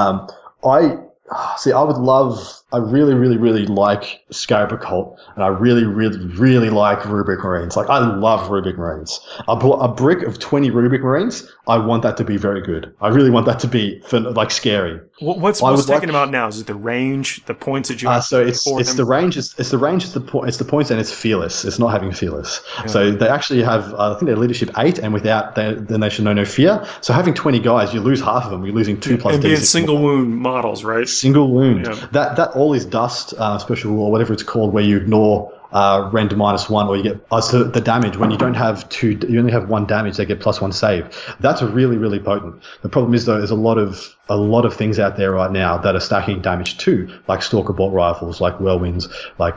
I really, really, really like Scarab Occult, and I really, really, really like Rubric Marines. I love Rubric Marines. A brick of 20 Rubric Marines, I want that to be very good. I really want that to be scary. What's taken about now? Is it the range, the points that you have? So it's the range, it's the points, and it's fearless. It's not having fearless. Yeah. So they actually have, I think they're leadership 8, and without then they should know no fear. So having 20 guys, you lose half of them. You're losing 2 plus. And being single wound models, right? Single wound. Yeah. That all is dust, special rule, or whatever it's called, where you ignore rend -1, or you get the damage when you don't have 2. You only have 1 damage. They get +1 save. That's really, really potent. The problem is though, there's a lot of things out there right now that are stacking damage too, like Stalker Bolt rifles, like Whirlwinds,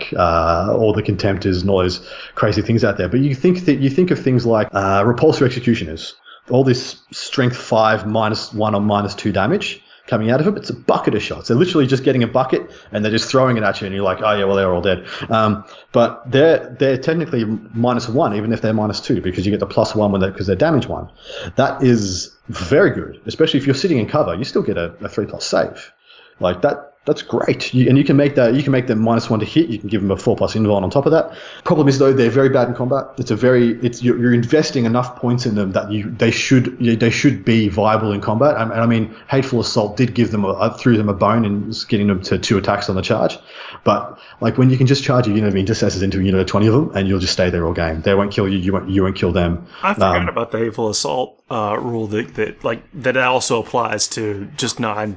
all the Contemptors and all those crazy things out there. But you think of things like Repulsor Executioners, all this strength 5 -1 or -2 damage coming out of them. It's a bucket of shots. They're literally just getting a bucket and they're just throwing it at you, and you're like, oh yeah, well, they're all dead. But they're technically -1, even if they're -2, because you get the +1 because they're damage 1. That is very good, especially if you're sitting in cover. You still get a 3+ save. That's great. You can make them -1 to hit. You can give them a 4+ invuln on top of that. Problem is though, they're very bad in combat. You're investing enough points in them that they should be viable in combat. And I mean, Hateful Assault did give them threw them a bone in getting them to 2 attacks on the charge. But when you can just charge a unit of intercessors into a unit of 20 of them, and you'll just stay there all game. They won't kill you. You won't kill them. I forgot about the Hateful Assault rule that also applies to just 9.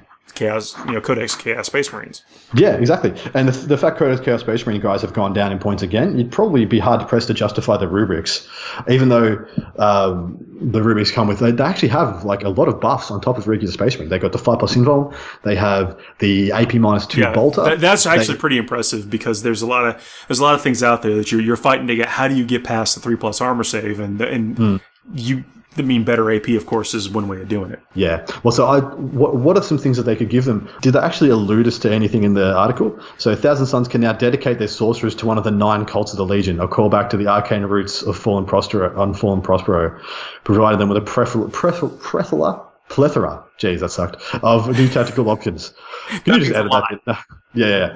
Codex Chaos Space Marines. Yeah, exactly. And the fact Codex Chaos Space Marine guys have gone down in points again, you'd probably be hard pressed to justify the rubrics, even though the rubrics come with, they actually have a lot of buffs on top of regular Space Marine. They got the 5+ invuln. They have the AP -2 bolter. That's actually pretty impressive because there's a lot of things out there that you're fighting to get. How do you get past the 3+ armor save? And better AP, of course, is one way of doing it. Yeah. Well, so what are some things that they could give them? Did they actually allude us to anything in the article? So Thousand Sons can now dedicate their sorcerers to one of the 9 cults of the Legion, a callback to the arcane roots of Fallen Prospero, providing them with a plethora. Jeez, that sucked. Of new tactical options. Can you just edit that? Yeah.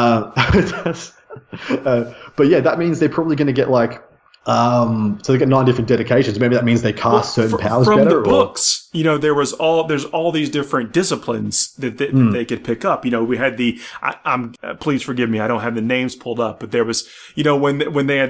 But yeah, that means they're probably going to get like. So they get 9 different dedications. Maybe that means they cast certain powers from better. From the books, there's all these different disciplines that they could pick up. We had I'm please forgive me, I don't have the names pulled up, but there was, when they had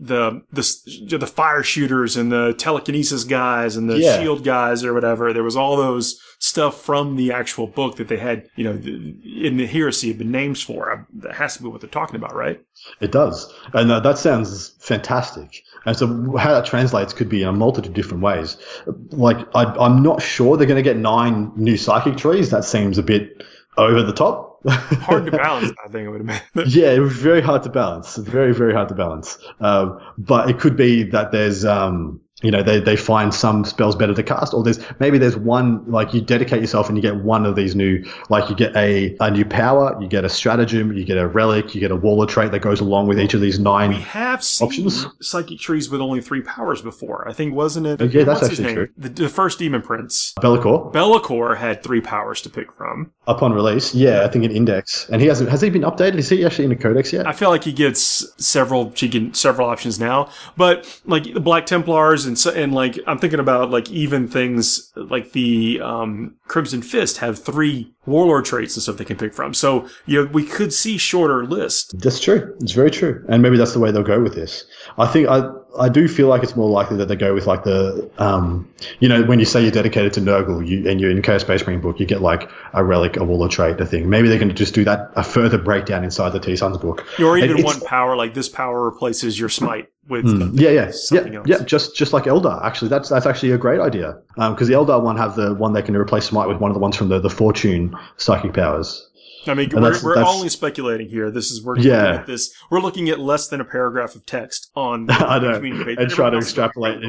the fire shooters and the telekinesis guys and the shield guys or whatever, there was all those stuff from the actual book that they had, in the Heresy have been names for. That has to be what they're talking about, right? It does. And that sounds fantastic. And so how that translates could be in a multitude of different ways. Like, I'm not sure they're going to get 9 new psychic trees. That seems a bit over the top. Hard to balance, I think, I would imagine. Yeah, it was very hard to balance. Very, very hard to balance. But it could be that there's... they find some spells better to cast, or there's one, like you dedicate yourself and you get one of these new, like you get a new power, you get a stratagem, you get a relic, you get a waller trait that goes along with each of these 9 we have seen options. Psychic trees with only 3 powers before. I think, wasn't it? Yeah, that's actually true. The first Demon Prince. Be'lakor had 3 powers to pick from. Upon release, yeah, I think in Index. And has he been updated? Is he actually in the Codex yet? I feel like he gets several options now. But like the Black Templars and like I'm thinking about like even things like the Crimson Fist have 3 warlord traits and stuff they can pick from. So we could see shorter lists. That's true. It's very true. And maybe that's the way they'll go with this. I think I do feel like it's more likely that they go with like the when you say you're dedicated to Nurgle and you're in Chaos Space Marine book, you get like a relic, a warlord trait, a thing. Maybe they're going to just do that, a further breakdown inside the T-Sons book. Or even one power, like this power replaces your smite with something else. Yeah, just like Eldar. Actually, that's actually a great idea. Because the Eldar one have the one they can replace smite with one of the ones from the Fortune psychic powers. I mean, we're only speculating here. We're looking at less than a paragraph of text on the community page. And trying to extrapolate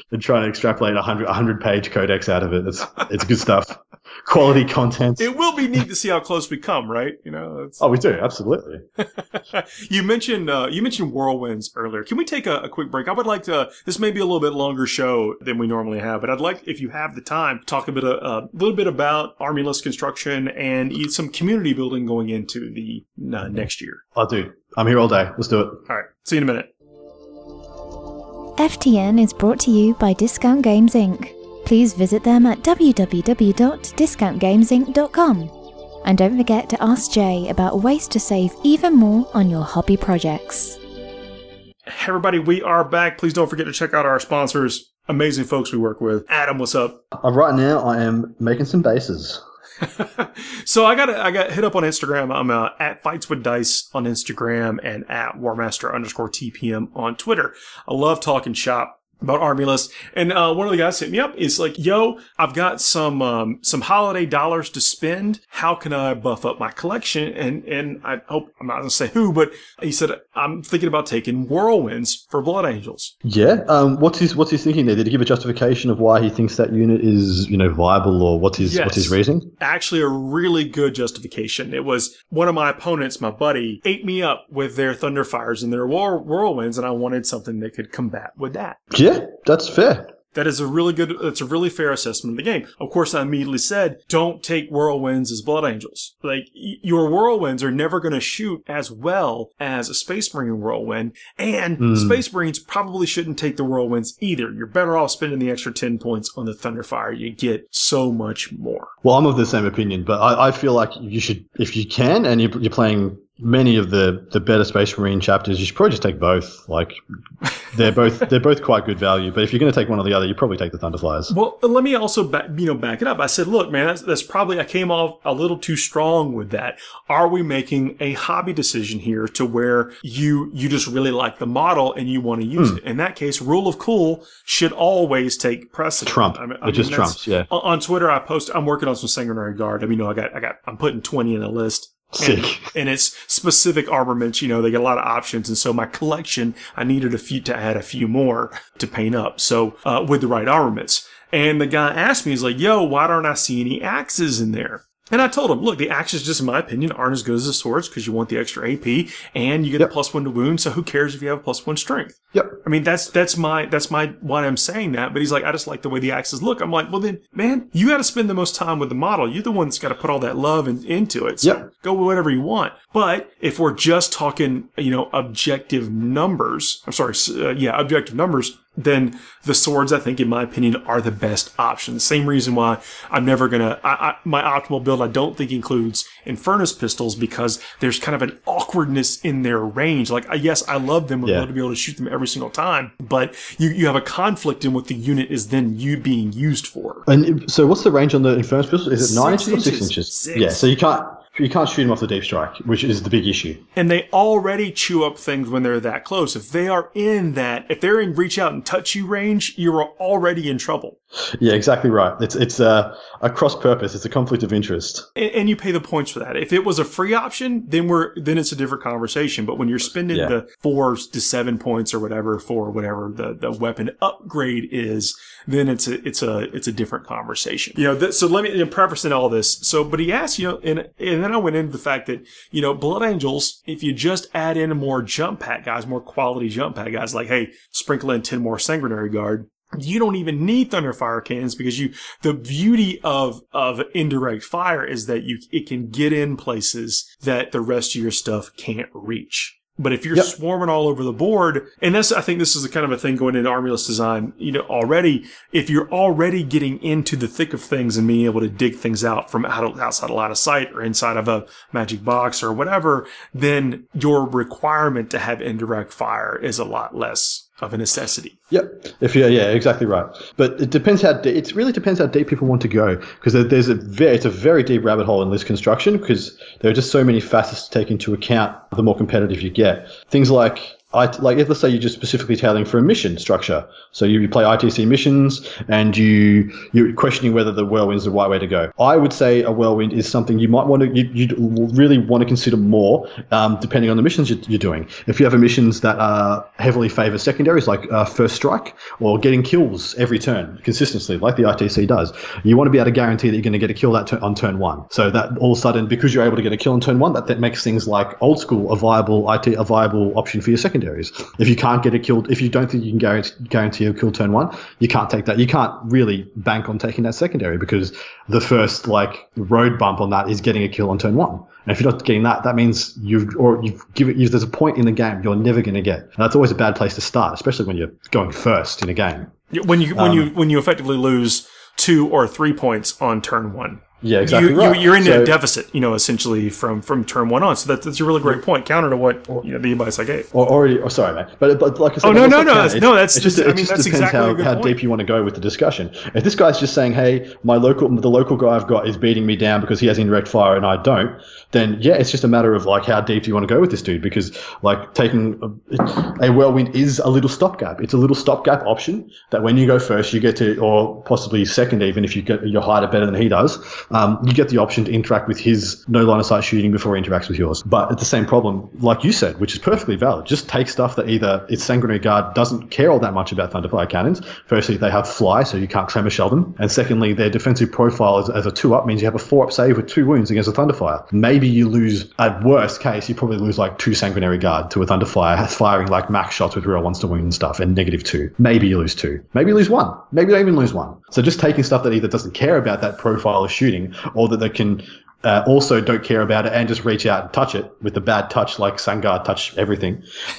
a 100-page codex out of it. It's good stuff. Quality content. It will be neat to see how close we come, right? We do, absolutely. You mentioned Whirlwinds earlier. Can we take a quick break? I would like to. This may be a little bit longer show than we normally have, but I'd like, if you have the time, to talk a little bit about Army List construction and some community building going into the next year. I do. I'm here all day. Let's do it. All right. See you in a minute. FTN is brought to you by Discount Games Inc. Please visit them at www.discountgamesinc.com. And don't forget to ask Jay about ways to save even more on your hobby projects. Hey everybody, we are back. Please don't forget to check out our sponsors. Amazing folks we work with. Adam, what's up? Right now, I am making some bases. So I got hit up on Instagram. I'm at Fights with Dice on Instagram and at Warmaster_TPM on Twitter. I love talking shop about Army List. And one of the guys hit me up. It's like, yo, I've got some holiday dollars to spend. How can I buff up my collection? And I hope, I'm not going to say who, but he said, I'm thinking about taking Whirlwinds for Blood Angels. Yeah. What's his thinking there? Did he give a justification of why he thinks that unit is, viable, or what's his reasoning? Actually, a really good justification. It was one of my opponents, my buddy, ate me up with their Thunderfires and their Whirlwinds, and I wanted something that could combat with that. Yeah, that's fair. That's a really fair assessment of the game. Of course, I immediately said, don't take Whirlwinds as Blood Angels. Like, your Whirlwinds are never going to shoot as well as a Space Marine Whirlwind, and Space Marines probably shouldn't take the Whirlwinds either. You're better off spending the extra 10 points on the Thunderfire. You get so much more. Well, I'm of the same opinion, but I feel like you should, if you can, and you're playing many of the better Space Marine chapters, you should probably just take both. Like, they're both quite good value. But if you're going to take one or the other, you probably take the Thunderflies. Well, let me also back it up. I said, look, man, that's probably, I came off a little too strong with that. Are we making a hobby decision here to where you just really like the model and you want to use it? In that case, rule of cool should always take precedent. Trumps, yeah. On Twitter, I'm working on some Sanguinary Guard. I mean, I'm putting 20 in a list Sick. And it's specific armaments, they get a lot of options. And so my collection, I needed to add a few more to paint up. So, with the right armaments. And the guy asked me, he's like, yo, why don't I see any axes in there? And I told him, look, the axes, just in my opinion, aren't as good as the swords because you want the extra AP and you get a +1 to wound. So who cares if you have a +1 strength? Yep. I mean, that's my why I'm saying that. But he's like, I just like the way the axes look. I'm like, well then, man, you got to spend the most time with the model. You're the one that's got to put all that love into it. So go with whatever you want. But if we're just talking, objective numbers, objective numbers, then the swords, I think, in my opinion, are the best option. The same reason why I'm never my optimal build, I don't think includes Infernus pistols because there's kind of an awkwardness in their range. Like, yes, I love them. I'd love to be able to shoot them every single time, but you have a conflict in what the unit is then being used for. And so what's the range on the Infernus pistol? Is it 9 inches or 6 inches? 6. Yeah, so you can't shoot them off the deep strike, which is the big issue. And they already chew up things when they're that close. If they're in reach out and touch you range, you're already in trouble. Yeah, exactly right. It's a cross purpose. It's a conflict of interest. And you pay the points for that. If it was a free option, then it's a different conversation. But when you're spending the 4 to 7 points or whatever for whatever the weapon upgrade is, then it's a different conversation. So let me preface in all this. So, but he asked, and then I went into the fact that, Blood Angels, if you just add in more jump pack guys, more quality jump pack guys, like, hey, sprinkle in 10 more Sanguinary Guard, you don't even need Thunderfire cannons because the beauty of indirect fire is that it can get in places that the rest of your stuff can't reach. But if you're swarming all over the board, and I think this is the kind of a thing going into Armulus design, already, if you're already getting into the thick of things and being able to dig things out from outside a line of sight or inside of a magic box or whatever, then your requirement to have indirect fire is a lot less of a necessity. Yep. Exactly right. But it depends it really depends how deep people want to go, because it's a very deep rabbit hole in list construction, because there are just so many facets to take into account the more competitive you get. Things like if let's say you're just specifically tailoring for a mission structure. So you play ITC missions and you're questioning whether the whirlwind is the right way to go. I would say a whirlwind is something you might want to, you'd really want to consider more, depending on the missions you're doing. If you have missions that heavily favor secondaries, like first strike or getting kills every turn consistently, like the ITC does, you want to be able to guarantee that you're going to get a kill on turn 1. So that all of a sudden, because you're able to get a kill on turn 1, that makes things like old school a viable option for your secondary. If you can't get a kill, if you don't think you can guarantee a kill turn 1, you can't take that. You can't really bank on taking that secondary, because the first road bump on that is getting a kill on turn 1. And if you're not getting that means there's a point in the game you're never going to get. And that's always a bad place to start, especially when you're going first in a game. When you effectively lose 2 or 3 points on turn 1. Yeah, exactly right. You're in a deficit, essentially from turn 1 on. So that's a really great point, counter to what the advice I gave. Sorry, mate. But like I said, that's exactly how deep you want to go with the discussion. If this guy's just saying, hey, the local guy I've got is beating me down because he has indirect fire and I don't, then it's just a matter of how deep do you want to go with this dude? Because taking a whirlwind is a little stopgap. It's a little stopgap option that when you go first, you get to, or possibly second, even if you get your hider better than he does. You get the option to interact with his no line of sight shooting before he interacts with yours. But it's the same problem, like you said, which is perfectly valid. Just take stuff that either its Sanguinary Guard doesn't care all that much about Thunderfire cannons. Firstly, they have fly, so you can't tremor shell them. And secondly, their defensive profile as a 2-up means you have a 4-up save with 2 wounds against a Thunderfire. Maybe you lose, at worst case, you probably lose 2 Sanguinary Guard to a Thunderfire firing max shots with real 1s to wound and stuff, and -2. Maybe you lose 2. Maybe you lose 1. Maybe you don't even lose 1. So just taking stuff that either doesn't care about that profile of shooting, or that they can also don't care about it and just reach out and touch it with the bad touch, like Sangard touch everything,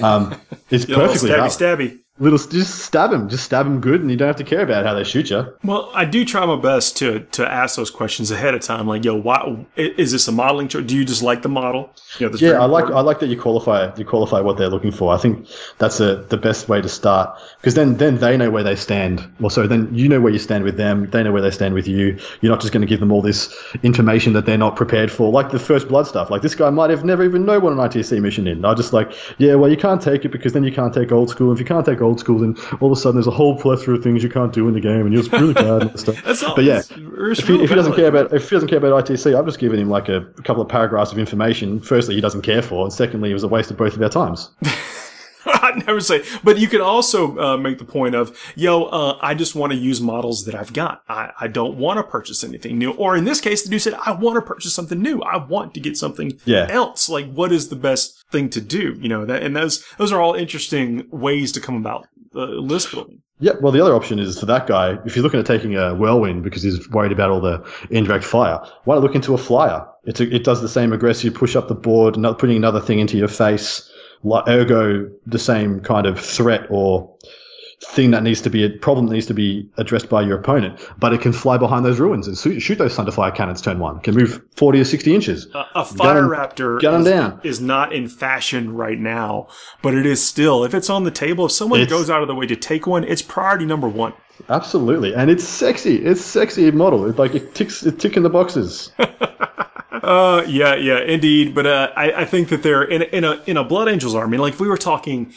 is perfectly valid. Stabby. Just stab him good, and you don't have to care about how they shoot you. Well, I do try my best to ask those questions ahead of time, like, why is this a modeling choice? Do you just like the model? I like that you qualify what they're looking for. I think that's the best way to start, because then they know where they stand. Well, so then you know where you stand with them, they know where they stand with you. You're not just going to give them all this information that they're not prepared for, like the First Blood stuff. Like, this guy might have never even know what an ITC mission is. And I just you can't take it because then you can't take old school. If you can't take old school, and all of a sudden there's a whole plethora of things you can't do in the game, and you're really bad and stuff. But yeah, if he doesn't care about ITC, I've just given him like a couple of paragraphs of information. Firstly, he doesn't care for, and secondly, it was a waste of both of our times. I'd never say, but you can also make the point of, I just want to use models that I've got. I don't want to purchase anything new. Or in this case, the dude said, I want to purchase something new. I want to get something else. Like, what is the best thing to do? And those are all interesting ways to come about list building. Yeah, well, the other option is for that guy, if you're looking at taking a whirlwind because he's worried about all the indirect fire, why not look into a flyer? It does the same aggressive push up the board, not putting another thing into your face. Ergo, the same kind of threat or thing that needs to be a problem that needs to be addressed by your opponent, but it can fly behind those ruins and shoot those Thunderfire cannons turn one. Can move 40 or 60 inches. A Fire Raptor is not in fashion right now, but it is still. If it's on the table, if someone goes out of the way to take one, it's priority number one. Absolutely, and it's sexy. It's a sexy model. It's like it's ticking the boxes. Yeah, indeed. But I think that they're in a Blood Angels army. Like if we were talking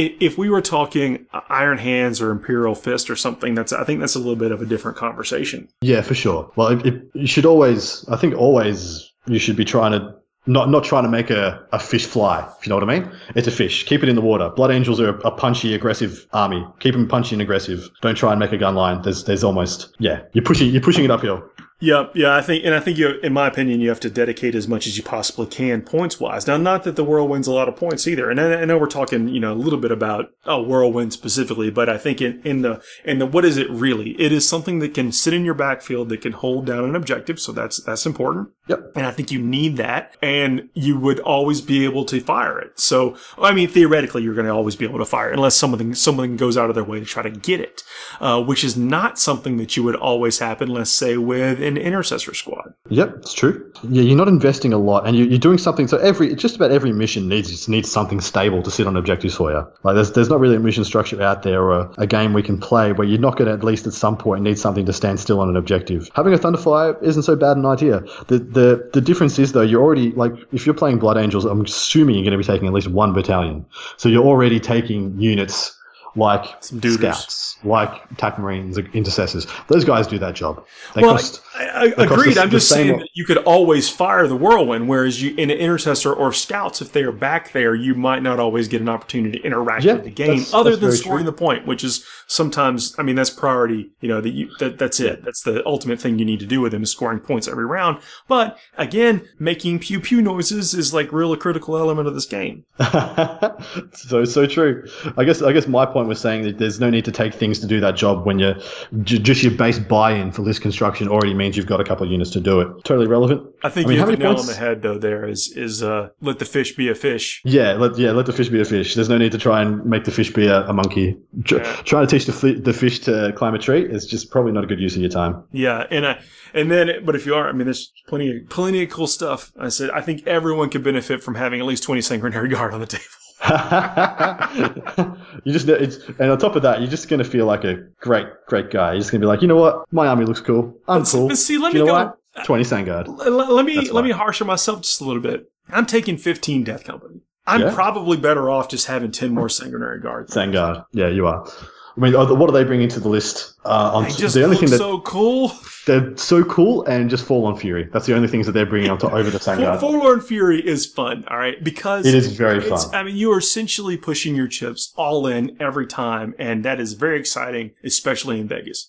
Iron Hands or Imperial Fist or something, I think that's a little bit of a different conversation. Yeah, for sure. Well, you should always you should be trying to not trying to make a fish fly, if you know what I mean. It's a fish. Keep it in the water. Blood Angels are a punchy, aggressive army. Keep them punchy and aggressive. Don't try and make a gun line. There's almost you're pushing it uphill. Yeah. I think you, in my opinion, you have to dedicate as much as you possibly can points wise. Now, not that the Whirlwind's a lot of points either, and I know we're talking, a little bit about Whirlwind specifically, but I think in the what is it really? It is something that can sit in your backfield that can hold down an objective, so that's important. Yep. And I think you need that, and you would always be able to fire it. So, I mean, theoretically, you're going to always be able to fire it unless someone goes out of their way to try to get it, which is not something that you would always happen, let's say, with an intercessor squad. Yep, it's true. Yeah, you're not investing a lot, and you're doing something. So just about every mission needs something stable to sit on objectives for you. Like there's not really a mission structure out there or a game we can play where you're not going to at least at some point need something to stand still on an objective. Having a Thunderfire isn't so bad an idea. The difference is though, you're already if you're playing Blood Angels, I'm assuming you're going to be taking at least one battalion. So you're already taking units like some Scouts, like Attack Marines, Intercessors. Those guys do that job. I agreed. I'm just saying that you could always fire the Whirlwind, whereas in an Intercessor or Scouts, if they are back there, you might not always get an opportunity to interact with the game, other than scoring the point, which is sometimes, that's priority. That's it. That's the ultimate thing you need to do with them is scoring points every round. But again, making pew pew noises is like a critical element of this game. So true. I guess my point was saying that there's no need to take things to do that job when you're just your base buy-in for list construction already means you've got a couple of units to do it. Totally relevant. I think you hit the nail on the head though. There is let the fish be a fish. Let the fish be a fish. There's no need to try and make the fish be a monkey. Trying to teach the fish to climb a tree is just probably not a good use of your time. Yeah, but if you are, there's plenty of cool stuff. I said I think everyone could benefit from having at least 20 Sanguinary Guard on the table. And on top of that, you're just going to feel like a great guy. You're just going to be like, you know what? My army looks cool. I'm cool. But see, let me go. What? 20 Sangard. Let me harsher myself just a little bit. I'm taking 15 Death Company. I'm probably better off just having 10 more Sanguinary Guard. Sangard. Yeah, you are. What do they bring into the list? The only thing so cool. They're so cool and just Forlorn Fury. That's the only things that they're bringing over the Sangard. Forlorn Fury is fun, all right? Because it is very fun. You are essentially pushing your chips all in every time, and that is very exciting, especially in Vegas.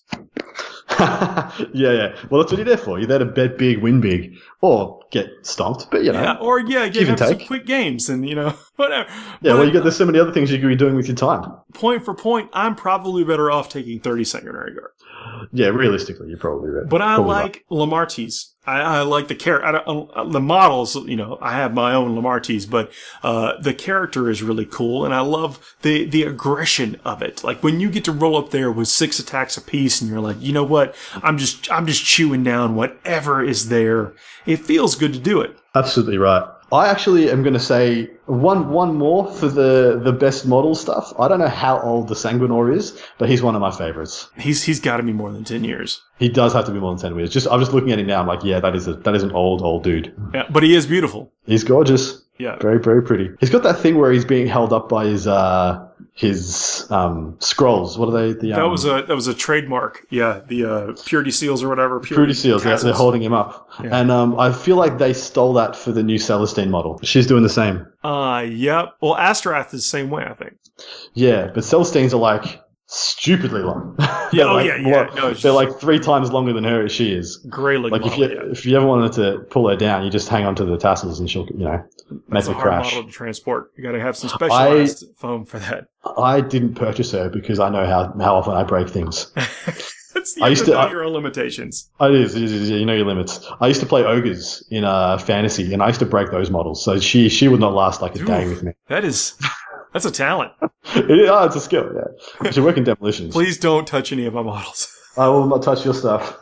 Yeah. Well, that's what you're there for. You're there to bet big, win big, or get stomped. But give some quick games and whatever. Yeah, there's so many other things you could be doing with your time. Point for point, I'm probably better off taking 30 Sanguinary Guard. Yeah, realistically, you're probably right. But I like Lamarties. I like the models. I have my own Lamarties, but the character is really cool, and I love the aggression of it. Like when you get to roll up there with 6 attacks apiece, and you're like, you know what? I'm just chewing down whatever is there. It feels good to do it. Absolutely right. I actually am going to say one more for the best model stuff. I don't know how old the Sanguinor is, but he's one of my favorites. He's got to be more than 10 years. He does have to be more than 10 years. I'm just looking at him now. I'm like, yeah, that is an old dude. Yeah, but he is beautiful. He's gorgeous. Yeah, very, very pretty. He's got that thing where he's being held up by his scrolls. What are they? That was a trademark. Yeah, the purity seals or whatever. Purity seals. They're holding him up, and I feel like they stole that for the new Celestine model. She's doing the same. Yep. Well, Astorath is the same way, I think. Yeah, but Celestines are like stupidly long. Yeah. No, they're like 3 times longer than her. She is. Greyling. Like if you ever wanted to pull her down, you just hang onto the tassels and she'll make her crash. Model to transport. You got to have some specialized foam for that. I didn't purchase her because I know how often I break things. I used to know your own limitations. It is, you know your limits. I used to play ogres in fantasy, and I used to break those models. So she would not last like a day with me. That's a talent. It's a skill, yeah. She work in demolitions. Please don't touch any of my models. I will not touch your stuff.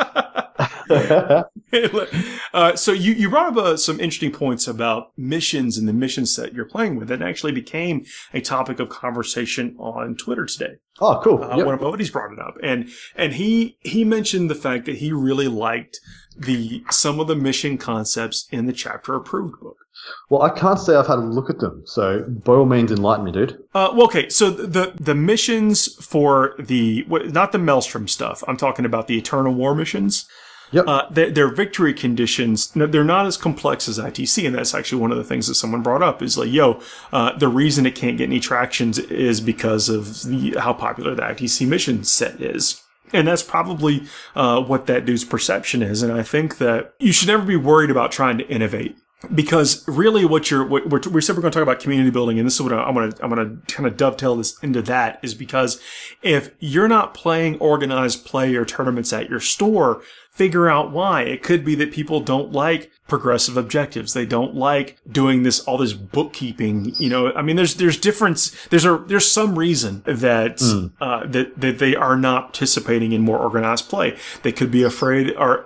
So you brought up some interesting points about missions and the mission set you're playing with. It actually became a topic of conversation on Twitter today. Oh, cool. One of my buddies brought it up, and he mentioned the fact that he really liked some of the mission concepts in the Chapter Approved book. Well, I can't say I've had a look at them, so by all means enlighten me, dude. Okay, so the missions for not the Maelstrom stuff, I'm talking about the Eternal War missions. Yep. Their victory conditions, they're not as complex as ITC, and that's actually one of the things that someone brought up is like, the reason it can't get any tractions is because of how popular the ITC mission set is. And that's probably what that dude's perception is, and I think that you should never be worried about trying to innovate. Because really we said we're going to talk about community building, and this is what I'm going to kind of dovetail this into that, is because if you're not playing organized play or tournaments at your store, figure out why. It could be that people don't like progressive objectives. They don't like doing all this bookkeeping. I mean, there's some reason that that they are not participating in more organized play. They could be afraid, or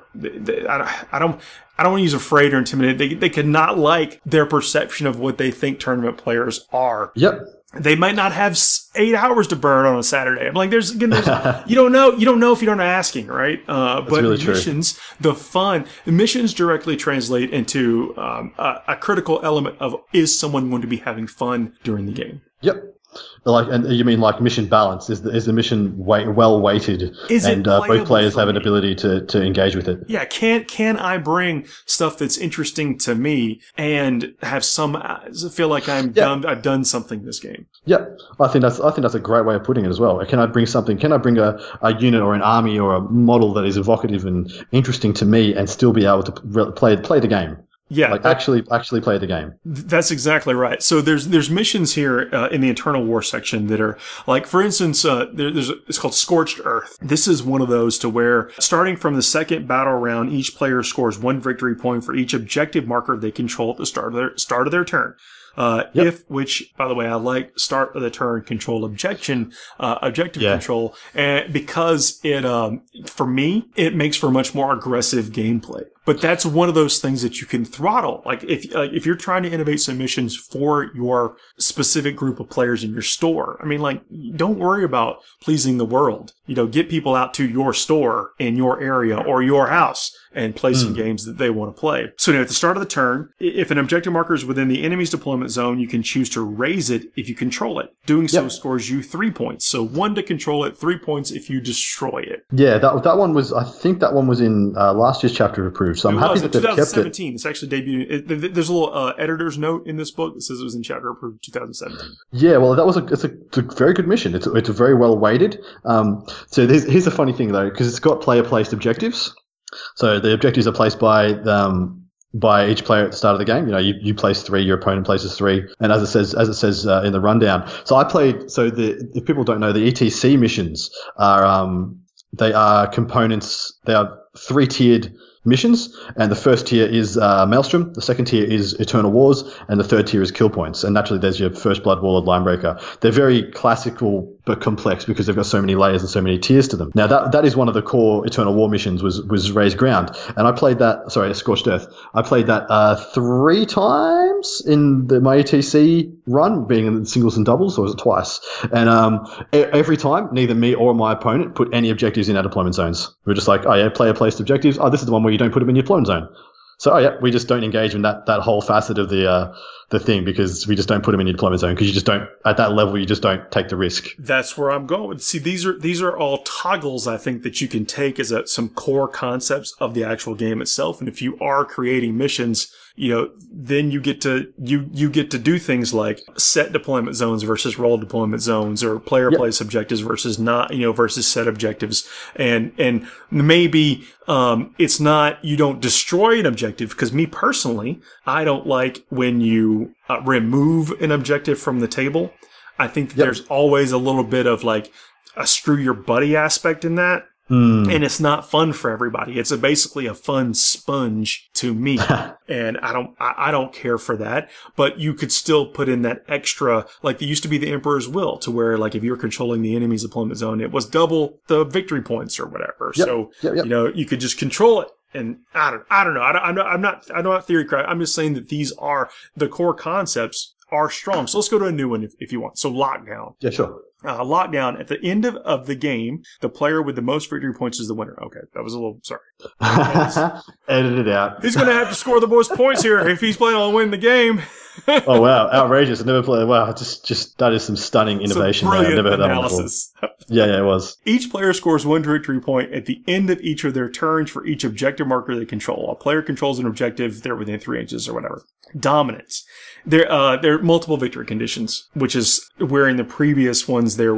I don't want to use afraid or intimidated. They could not like their perception of what they think tournament players are. Yep. They might not have 8 hours to burn on a Saturday. I'm like, there's you don't know if you don't asking, right? But really missions, the missions directly translate into a critical element of, is someone going to be having fun during the game? Yep. And you mean like mission balance? Is the mission well weighted, and both players have an ability to engage with it? Yeah, can I bring stuff that's interesting to me and have feel like I've done something this game? Yep, I think that's a great way of putting it as well. Can I bring something? Can I bring a unit or an army or a model that is evocative and interesting to me, and still be able to play the game? Yeah, actually play the game. That's exactly right. So there's missions here in the Eternal War section that are like, for instance, it's called Scorched Earth. This is one of those to where, starting from the second battle round, each player scores 1 victory point for each objective marker they control at the start of their turn. Which, by the way, I like start of the turn control objective control, and because for me, it makes for much more aggressive gameplay. But that's one of those things that you can throttle. Like if you're trying to innovate some missions for your specific group of players in your store, I mean, like, don't worry about pleasing the world. Get people out to your store in your area or your house and play some games that they want to play. So at the start of the turn, if an objective marker is within the enemy's deployment zone, you can choose to raise it if you control it. Doing so scores you 3 points. So 1 to control it, 3 points if you destroy it. Yeah, that one was, I think that one was in last year's Chapter of Approved. So I'm happy that they've kept it. 2017. It's actually debuted. There's a little editor's note in this book that says it was in Chapter Approved 2017. Yeah, well, it's a very good mission. It's a very well weighted. So here's a funny thing though, because it's got player placed objectives. So the objectives are placed by each player at the start of the game. You place 3, your opponent places 3, and as it says in the rundown. So if people don't know, the ETC missions are they are components. They are 3-tiered missions, and the first tier is Maelstrom, the second tier is Eternal Wars, and the third tier is Kill Points. And naturally, there's your First Blood, Warlord, Linebreaker. They're very classical but complex because they've got so many layers and so many tiers to them. Now, that is one of the core Eternal War missions was Raised Ground, and I played that. Sorry, Scorched Earth. I played that 3 times in my ETC run, being in singles and doubles, or was it twice? And every time, neither me or my opponent put any objectives in our deployment zones. We were just like, oh yeah, player placed objectives. Oh, this is the one where you don't put them in your deployment zone. So, we just don't engage in that whole facet of the thing because we just don't put them in your deployment zone because you just don't, at that level, you just don't take the risk. That's where I'm going. See, these are all toggles, I think, that you can take as some core concepts of the actual game itself. And if you are creating missions, then you get to do things like set deployment zones versus role deployment zones, or player place objectives versus not, versus set objectives. And maybe, it's not, you don't destroy an objective, because me personally, I don't like when you remove an objective from the table. I think that there's always a little bit of like a screw your buddy aspect in that. And it's not fun for everybody. It's basically a fun sponge to me. And I don't care for that. But you could still put in that extra, like there used to be the Emperor's Will, to where like if you're controlling the enemy's deployment zone, it was double the victory points or whatever. So, you could just control it. And I don't know. I'm not theory craft. I'm just saying that these are the core concepts are strong. So let's go to a new one if you want. So Lockdown. Yeah, sure. Lockdown, at the end of the game, the player with the most victory points is the winner. Okay, that was a little, sorry. Edit it out. He's going to have to score the most points here if he's planning on winning the game. Oh, wow. Outrageous. I never played. Wow. Just that is some stunning innovation. Brilliant I've never heard analysis. That before. Yeah, it was. Each player scores one victory point at the end of each of their turns for each objective marker they control. A player controls an objective, they're within 3 inches or whatever. Dominance. There are multiple victory conditions, which is where in the previous ones in the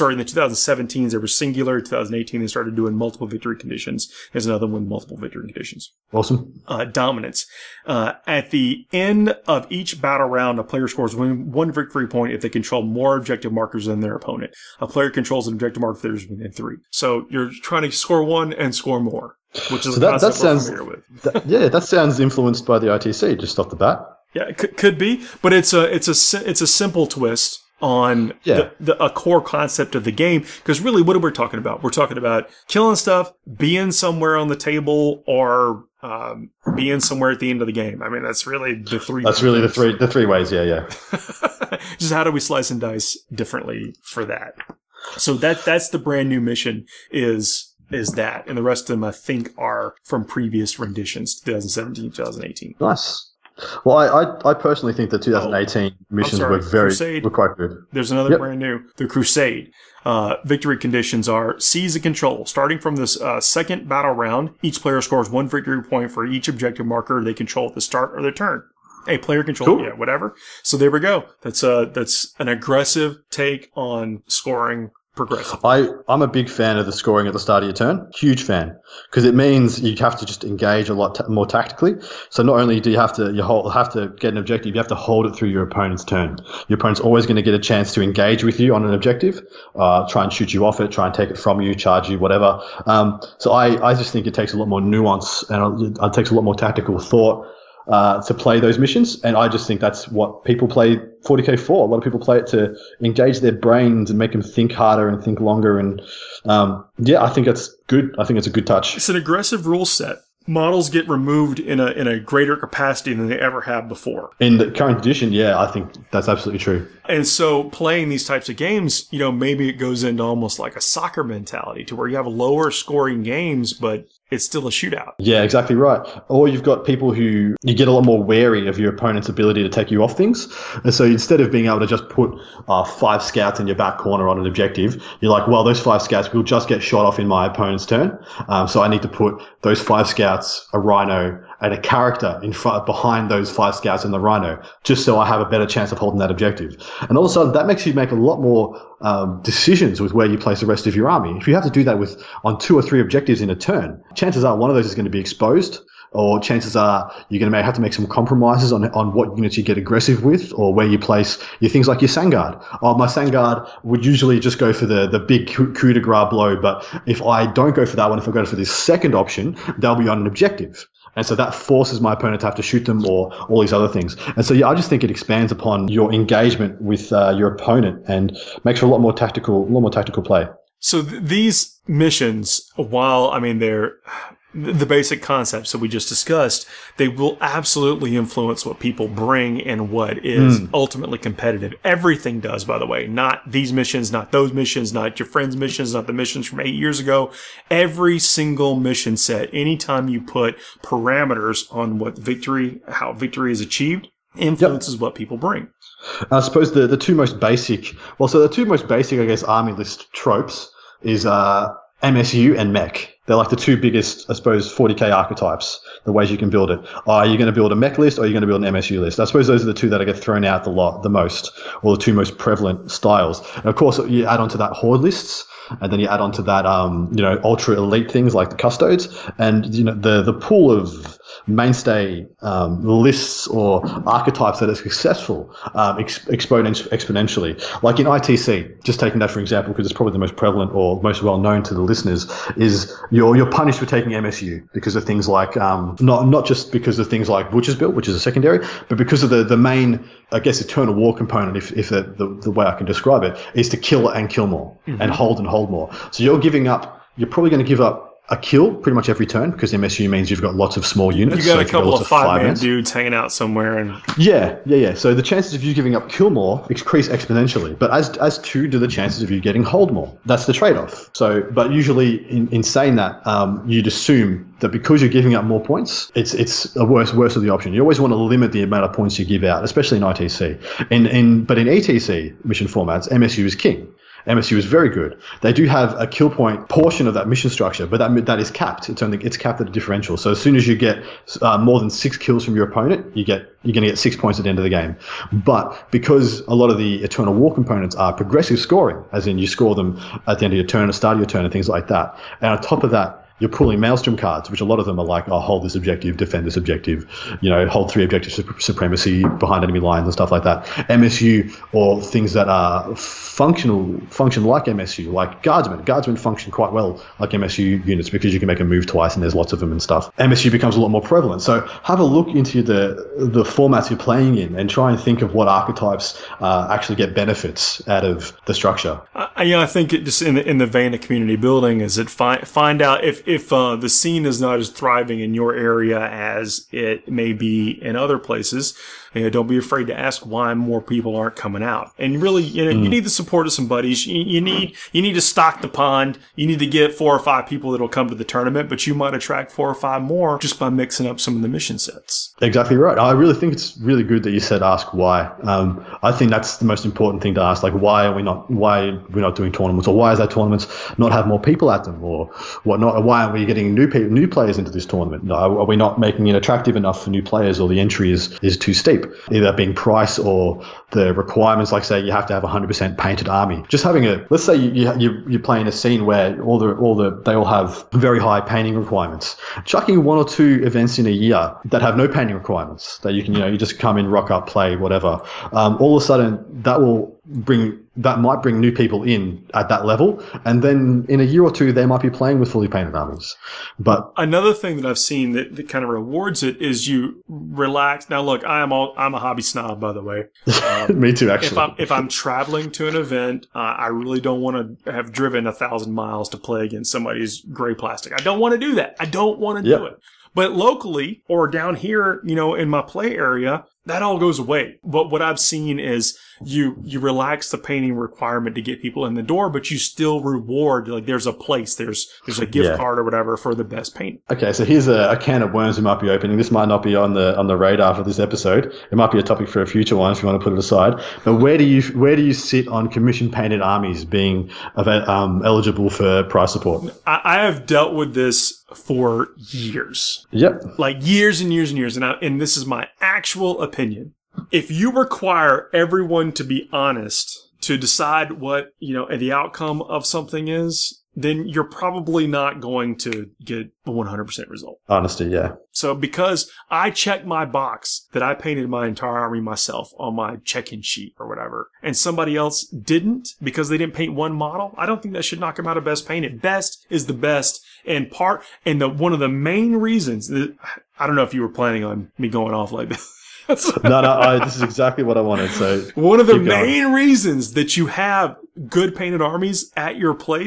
2017s there was singular. 2018 they started doing multiple victory conditions. There's another one, multiple victory conditions. Awesome. Dominance. At the end of each battle round, a player scores one victory point if they control more objective markers than their opponent. A player controls an objective marker if there's within 3. So you're trying to score one and score more, which is a concept we're familiar with. That sounds influenced by the ITC just off the bat. Yeah, it could be, but it's a simple twist on a core concept of the game. Because really, what are we talking about? We're talking about killing stuff, being somewhere on the table, or being somewhere at the end of the game. I mean, that's really the three. That's really the three ways. Yeah. Just how do we slice and dice differently for that? So that's the brand new mission is that, and the rest of them I think are from previous renditions, 2017, 2018. Nice. Well, I personally think the 2018 missions were quite good. There's another brand new, the Crusade. Victory conditions are seize and control. Starting from this second battle round, each player scores one victory point for each objective marker they control at the start of their turn. A player control, whatever. So there we go. That's an aggressive take on scoring progressive. I'm a big fan of the scoring at the start of your turn. Huge fan. Because it means you have to just engage a lot more tactically. So not only do you have to get an objective, you have to hold it through your opponent's turn. Your opponent's always going to get a chance to engage with you on an objective, try and shoot you off it, try and take it from you, charge you, whatever. So I just think it takes a lot more nuance and it takes a lot more tactical thought to play those missions. And I just think that's what people play 40k for. A lot of people play it to engage their brains and make them think harder and think longer. And I think it's good. I think it's a good touch. It's an aggressive rule set. Models get removed in a greater capacity than they ever have before. In the current edition, I think that's absolutely true. And so playing these types of games, maybe it goes into almost like a soccer mentality to where you have lower scoring games, but it's still a shootout. Yeah, exactly right. Or you've got people who you get a lot more wary of your opponent's ability to take you off things. And so instead of being able to just put 5 scouts in your back corner on an objective, you're like, well, those 5 scouts will just get shot off in my opponent's turn. So I need to put those 5 scouts, a rhino, and a character behind those 5 scouts and the rhino, just so I have a better chance of holding that objective. And all of a sudden, that makes you make a lot more decisions with where you place the rest of your army. If you have to do that on 2 or 3 objectives in a turn, chances are one of those is going to be exposed, or chances are you're going to have to make some compromises on what units you get aggressive with, or where you place your things like your Sangard. My Sangard would usually just go for the big coup de grace blow, but if I don't go for that one, if I go for this second option, they'll be on an objective. And so that forces my opponent to have to shoot them or all these other things. And so, I just think it expands upon your engagement with your opponent and makes for a lot more tactical play. So these missions, while, they're the basic concepts that we just discussed, they will absolutely influence what people bring and what is ultimately competitive. Everything does, by the way. Not these missions, not those missions, not your friends' missions, not the missions from 8 years ago. Every single mission set, anytime you put parameters on how victory is achieved, influences what people bring. I suppose the two most basic, I guess, army list tropes is MSU and mech. They're like the two biggest, I suppose, 40k archetypes, the ways you can build it. Are you going to build a mech list or are you going to build an MSU list? I suppose those are the two that get thrown out the most, or the two most prevalent styles. And of course, you add on to that horde lists, and then you add on to that, ultra elite things like the custodes, and, the pool of mainstay lists or archetypes that are successful exponentially. Like in ITC, just taking that for example, because it's probably the most prevalent or most well known to the listeners, is you're punished for taking MSU because of things like not just because of things like Butcher's Bill, which is a secondary, but because of the main, I guess, eternal war component, if the way I can describe it, is to kill and kill more and hold more. So you're probably going to give up a kill pretty much every turn, because MSU means you've got lots of small units. You got a couple of 5-man dudes hanging out somewhere, and yeah. So the chances of you giving up kill more increase exponentially, but as too do the chances of you getting hold more. That's the trade-off. So, but usually in saying that, you'd assume that because you're giving up more points, it's a worse of the option. You always want to limit the amount of points you give out, especially in ITC. But in ETC mission formats, MSU is king. MSU is very good. They do have a kill point portion of that mission structure, but that is capped. It's capped at a differential. So as soon as you get more than 6 kills from your opponent, you're going to get 6 points at the end of the game. But because a lot of the Eternal War components are progressive scoring, as in you score them at the end of your turn, or start of your turn, and things like that, and on top of that, you're pulling Maelstrom cards, which a lot of them are like, hold this objective, defend this objective, hold 3 objective supremacy behind enemy lines and stuff like that. MSU, or things that are function like MSU, like Guardsmen. Guardsmen function quite well like MSU units because you can make a move twice and there's lots of them and stuff. MSU becomes a lot more prevalent. So have a look into the formats you're playing in and try and think of what archetypes actually get benefits out of the structure. I think it just in the vein of community building is it find out if the scene is not as thriving in your area as it may be in other places. Don't be afraid to ask why more people aren't coming out. And really, you need the support of some buddies. You need to stock the pond. You need to get 4 or 5 people that'll come to the tournament, but you might attract 4 or 5 more just by mixing up some of the mission sets. Exactly right. I really think it's really good that you said ask why. I think that's the most important thing to ask. Like, why are we not doing tournaments, or why is our tournaments not have more people at them, or whatnot? Or why aren't we getting new players into this tournament? No, are we not making it attractive enough for new players, or the entry is too steep? Either being price or the requirements, like say you have to have 100% painted army. Just having let's say you're playing a scene where they all have very high painting requirements. Chucking 1 or 2 events in a year that have no painting requirements, that you can you just come in, rock up, play, whatever. All of a sudden that might bring new people in at that level, and then in a year or 2 they might be playing with fully painted armies. But another thing that I've seen that kind of rewards it is you relax. Now look, I'm a hobby snob, by the way. Me too, actually. If I'm traveling to an event, I really don't want to have driven 1,000 miles to play against somebody's gray plastic. I don't want to do that. I don't want to do it. But locally or down here, in my play area, that all goes away. But what I've seen is you relax the painting requirement to get people in the door, but you still reward, like there's a place, there's a gift card or whatever for the best paint. Okay, so here's a can of worms we might be opening. This might not be on the radar for this episode. It might be a topic for a future one if you want to put it aside. But where do you sit on commission painted armies being eligible for prize support? I have dealt with this for years. Yep. Like years and years and years. And this is my actual opinion. If you require everyone to be honest to decide what, the outcome of something is, then you're probably not going to get a 100% result. Honesty, yeah. So because I checked my box that I painted my entire army myself on my check-in sheet or whatever, and somebody else didn't because they didn't paint one model, I don't think that should knock them out of best painted. Best is the best. And one of the main reasons that, I don't know if you were planning on me going off like this. No, this is exactly what I wanted. So one of the main reasons that you have good painted armies at your place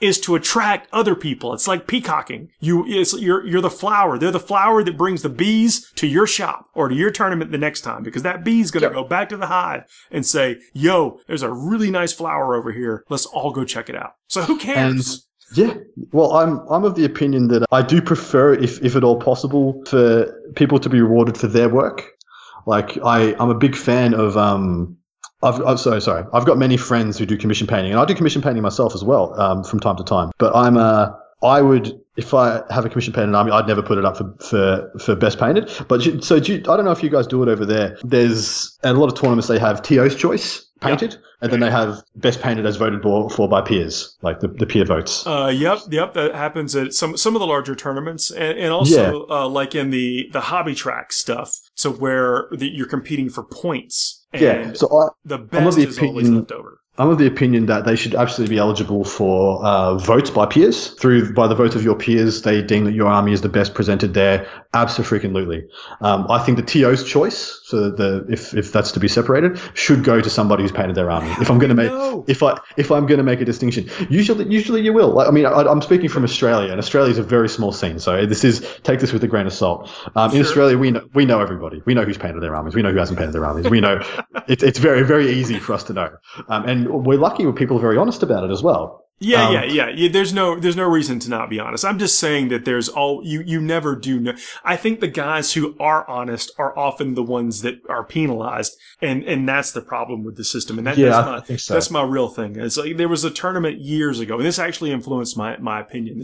is to attract other people. It's like peacocking. You're the flower. They're the flower that brings the bees to your shop or to your tournament the next time, because that bee's going to go back to the hive and say, yo, there's a really nice flower over here. Let's all go check it out. So who cares? Yeah, well, I'm of the opinion that I do prefer, if at all possible, for people to be rewarded for their work. Like I'm a big fan of I've got many friends who do commission painting, and I do commission painting myself as well from time to time. But I would, if I have a commission painted army, I'd never put it up for best painted. But I don't know if you guys do it over there. There's a lot of tournaments they have TO's choice painted, and then they have best painted as voted for by peers, like the peer votes. Yep. That happens at some of the larger tournaments, and also like in the hobby track stuff. So where you're competing for points. And so the best is always left over. I'm of the opinion that they should absolutely be eligible for votes by peers. By the vote of your peers, they deem that your army is the best presented there. Absolutely. I think the TO's choice, so if that's to be separated, should go to somebody who's painted their army. If I'm going to make a distinction, usually you will. Like, I mean, I'm speaking from Australia, and Australia is a very small scene, so take this with a grain of salt. In Australia, we know everybody. We know who's painted their armies. We know who hasn't painted their armies. We know it's very, very easy for us to know. And we're lucky when people are very honest about it as well. Yeah. There's no reason to not be honest. I'm just saying that you never do know. I think the guys who are honest are often the ones that are penalized, and that's the problem with the system. And that's my real thing. It's like there was a tournament years ago, and this actually influenced my opinion.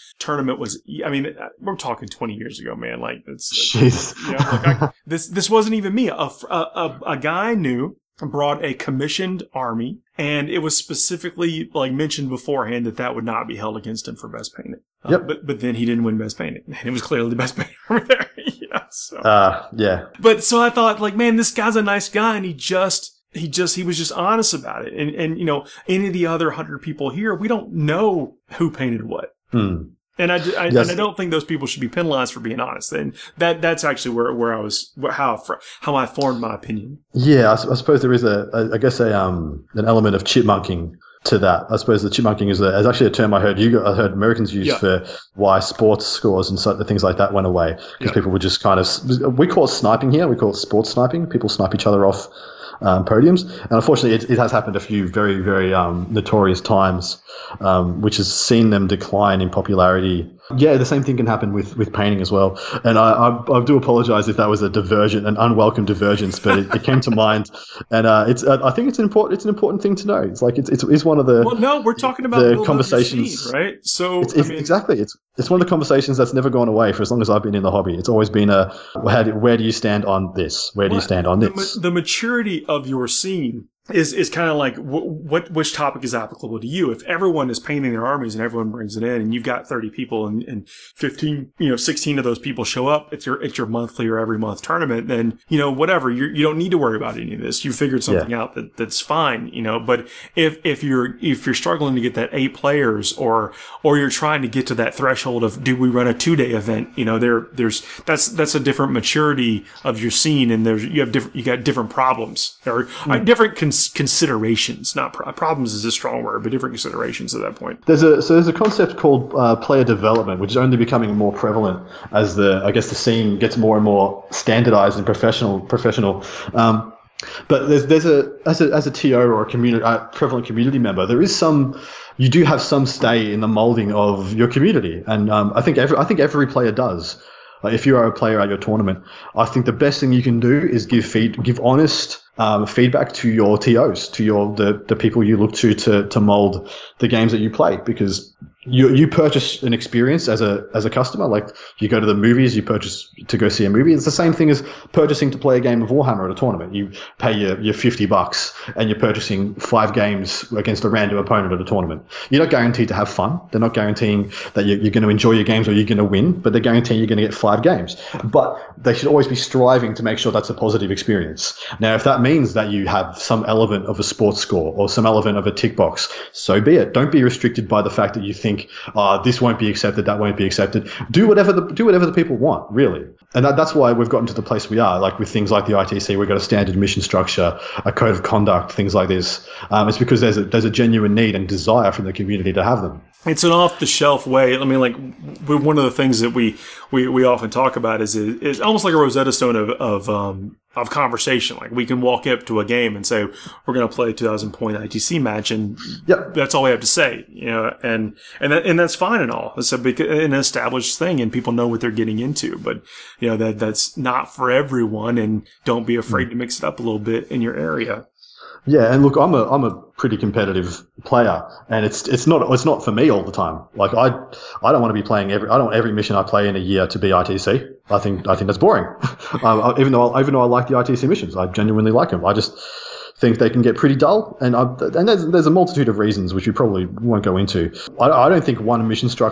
We're talking 20 years ago, man. Like this wasn't even me. A guy I knew brought a commissioned army, and it was specifically like mentioned beforehand that would not be held against him for best painted. But then he didn't win best painted, and it was clearly the best painted over there. But so I thought, like, man, this guy's a nice guy, and he was just honest about it. And you know, any of the other 100 people here, we don't know who painted what. And I don't think those people should be penalized for being honest. And that's actually where I was, how I formed my opinion. Yeah, I suppose there is an element of chipmunking to that. I suppose the chipmunking is actually a term I heard Americans use for why sports scores and things like that went away, because people would just we call it sniping here. We call it sports sniping. People snipe each other off podiums, and unfortunately it has happened a few very, very notorious times, which has seen them decline in popularity. Yeah, the same thing can happen with painting as well. And I do apologize if that was an unwelcome divergence, but it came to mind. And I think it's an important thing to know. It's like it's one of the. Well, no, we're talking about the conversations, scene, right? So exactly, it's one of the conversations that's never gone away for as long as I've been in the hobby. It's always been where do you stand on this? Where do you stand on this? The maturity of your scene is kind of like which topic is applicable to you. If everyone is painting their armies and everyone brings it in, and you've got 30 people and 15, 16 of those people show up at your monthly or every month tournament, then, whatever, you don't need to worry about any of this. You figured something out that's fine, But if you're struggling to get that 8 players, or you're trying to get to that threshold of, do we run a 2-day event? That's a different maturity of your scene, and you got different problems or different considerations. Not problems is a strong word, but different considerations at that point. There's a concept called player development, which is only becoming more prevalent as the scene gets more and more standardized and professional. But as a TO or a prevalent community member, you do have some say in the molding of your community, and I think every player does. If you are a player at your tournament, I think the best thing you can do is give honest feedback to your TOs, to the people you look to mold the games that you play, because you purchase an experience as a customer. Like, you go to the movies, you purchase to go see a movie. It's the same thing as purchasing to play a game of Warhammer at a tournament. You pay your $50 and you're purchasing 5 games against a random opponent at a tournament. You're not guaranteed to have fun. They're not guaranteeing that you're going to enjoy your games or you're going to win, but they're guaranteeing you're going to get 5 games. But they should always be striving to make sure that's a positive experience. Now, if that means that you have some element of a sports score or some element of a tick box, so be it. Don't be restricted by the fact that you think, this won't be accepted, that won't be accepted. Do whatever the people want, really. And that's why we've gotten to the place we are. Like, with things like the ITC, we've got a standard mission structure, a code of conduct, things like this. It's because there's a genuine need and desire from the community to have them. It's an off-the-shelf way. I mean, like one of the things that we often talk about is almost like a Rosetta Stone of conversation. Like we can walk up to a game and say we're going to play a 2,000 point ITC match, and that's all we have to say. And that's fine and all. It's an established thing, and people know what they're getting into. But that's not for everyone, and don't be afraid to mix it up a little bit in your area. Yeah, and look, I'm a pretty competitive player, and it's not for me all the time. Like I don't want to be playing I don't want every mission I play in a year to be ITC. I think that's boring. Even though I like the ITC missions, I genuinely like them. I just think they can get pretty dull, and there's a multitude of reasons which we probably won't go into. I don't think one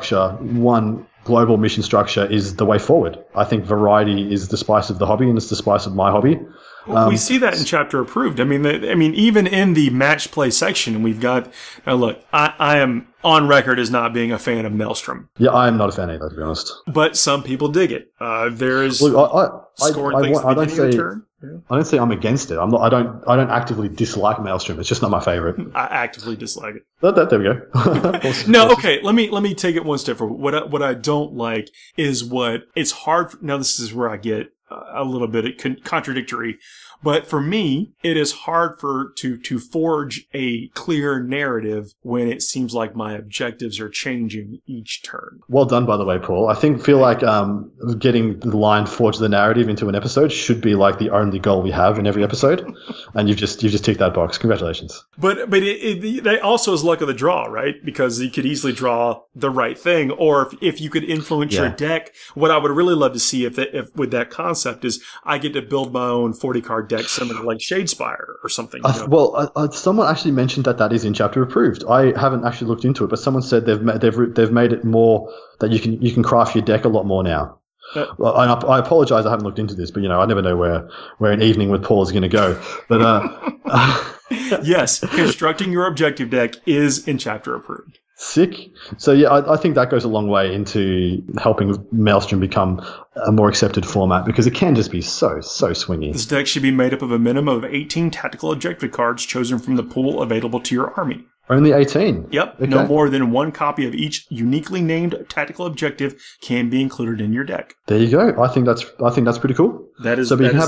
global mission structure is the way forward. I think variety is the spice of the hobby, and it's the spice of my hobby. We see that in Chapter Approved. I mean, even in the match play section, we've got. Now, look, I am on record as not being a fan of Maelstrom. Yeah, I am not a fan either, to be honest. But some people dig it. There is scoring things at the beginning of the turn. Yeah. I don't say I'm against it. I don't actively dislike Maelstrom. It's just not my favorite. I actively dislike it. There we go. No, okay. Let me take it one step forward. What I don't like is it's hard. Now this is where I get a little bit contradictory, but for me, it is hard to forge a clear narrative when it seems like my objectives are changing each turn. Well done, by the way, Paul. I feel like getting the line forge the narrative into an episode should be like the only goal we have in every episode, and you've just ticked that box. Congratulations. But it also is luck of the draw, right? Because you could easily draw the right thing, or if you could influence your deck. What I would really love to see if with that concept is I get to build my own 40-card deck similar to like Shadespire or something. Someone actually mentioned that is in Chapter Approved. I haven't actually looked into it, but someone said they've made it more that you can craft your deck a lot more now. And I apologize, I haven't looked into this, but I never know where an evening with Paul is going to go. But yes, constructing your objective deck is in Chapter Approved. Sick. So yeah, I think that goes a long way into helping Maelstrom become a more accepted format, because it can just be so swingy. This deck should be made up of a minimum of 18 tactical objective cards chosen from the pool available to your army. Only 18? Yep. Okay. No more than one copy of each uniquely named tactical objective can be included in your deck. There you go. I think that's pretty cool. Yep.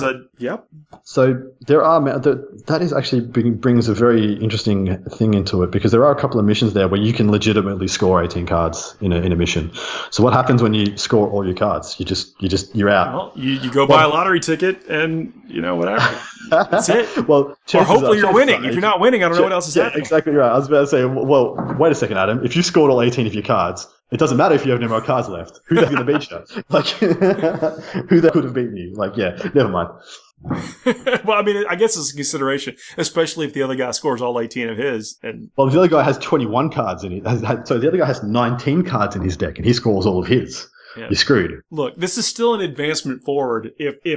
So there are that is actually brings a very interesting thing into it, because there are a couple of missions there where you can legitimately score 18 cards in a mission. So what happens when you score all your cards? You're out. Well, you go buy a lottery ticket and whatever. That's it. Well, or hopefully you're winning. If you're not winning, I don't know what else is happening. Exactly right. I was about to say, well, wait a second, Adam. If you scored all 18 of your cards, it doesn't matter if you have no more cards left. Who's going to beat you? Like, who that could have beaten you? Like, yeah, never mind. Well, I mean, I guess it's a consideration, especially if the other guy scores all 18 of his. Well, if the other guy has 21 cards in it, so the other guy has 19 cards in his deck, and he scores all of his. Yeah. You're screwed. Look, this is still an advancement forward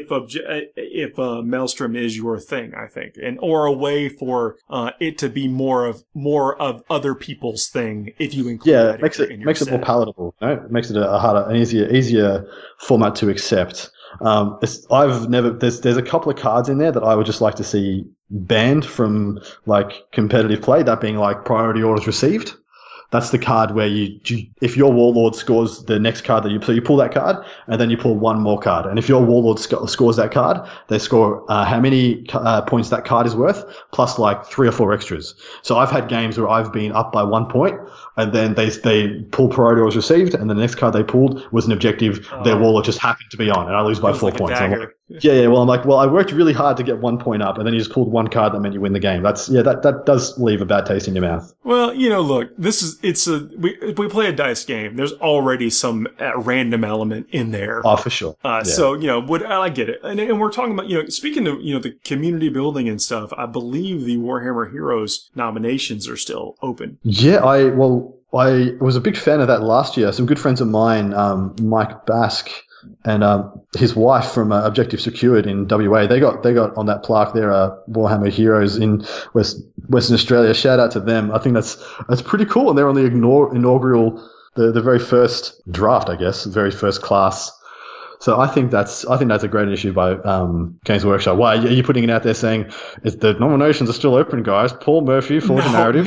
if Maelstrom is your thing, I think, or a way for it to be more of other people's thing if you include that makes it more palatable. No? It makes it an easier format to accept. There's a couple of cards in there that I would just like to see banned from like competitive play. That being like priority orders received. That's the card where if your Warlord scores the next card so you pull that card and then you pull one more card. And if your Warlord scores that card, they score how many points that card is worth, plus like 3 or 4 extras. So I've had games where I've been up by 1 point, and then they pull priority orders received, and the next card they pulled was an objective their Warlord just happened to be on, and I lose by 4 points. I'm like, well, I worked really hard to get 1 point up, and then you just pulled one card that meant you win the game. That does leave a bad taste in your mouth. Well, look, we play a dice game. There's already some random element in there. Oh, for sure. So I get it, and we're talking about speaking of the community building and stuff. I believe the Warhammer Heroes nominations are still open. Yeah, I was a big fan of that last year. Some good friends of mine, Mike Bask and his wife from Objective Secured in WA, they got on that plaque there, Warhammer Heroes in Western Australia. Shout out to them. I think that's pretty cool. And they're on the inaugural, the very first draft, I guess, the very first class So I think that's a great initiative by Games Workshop. Why are you putting it out there saying the nominations are still open, guys? Paul Murphy for the narrative.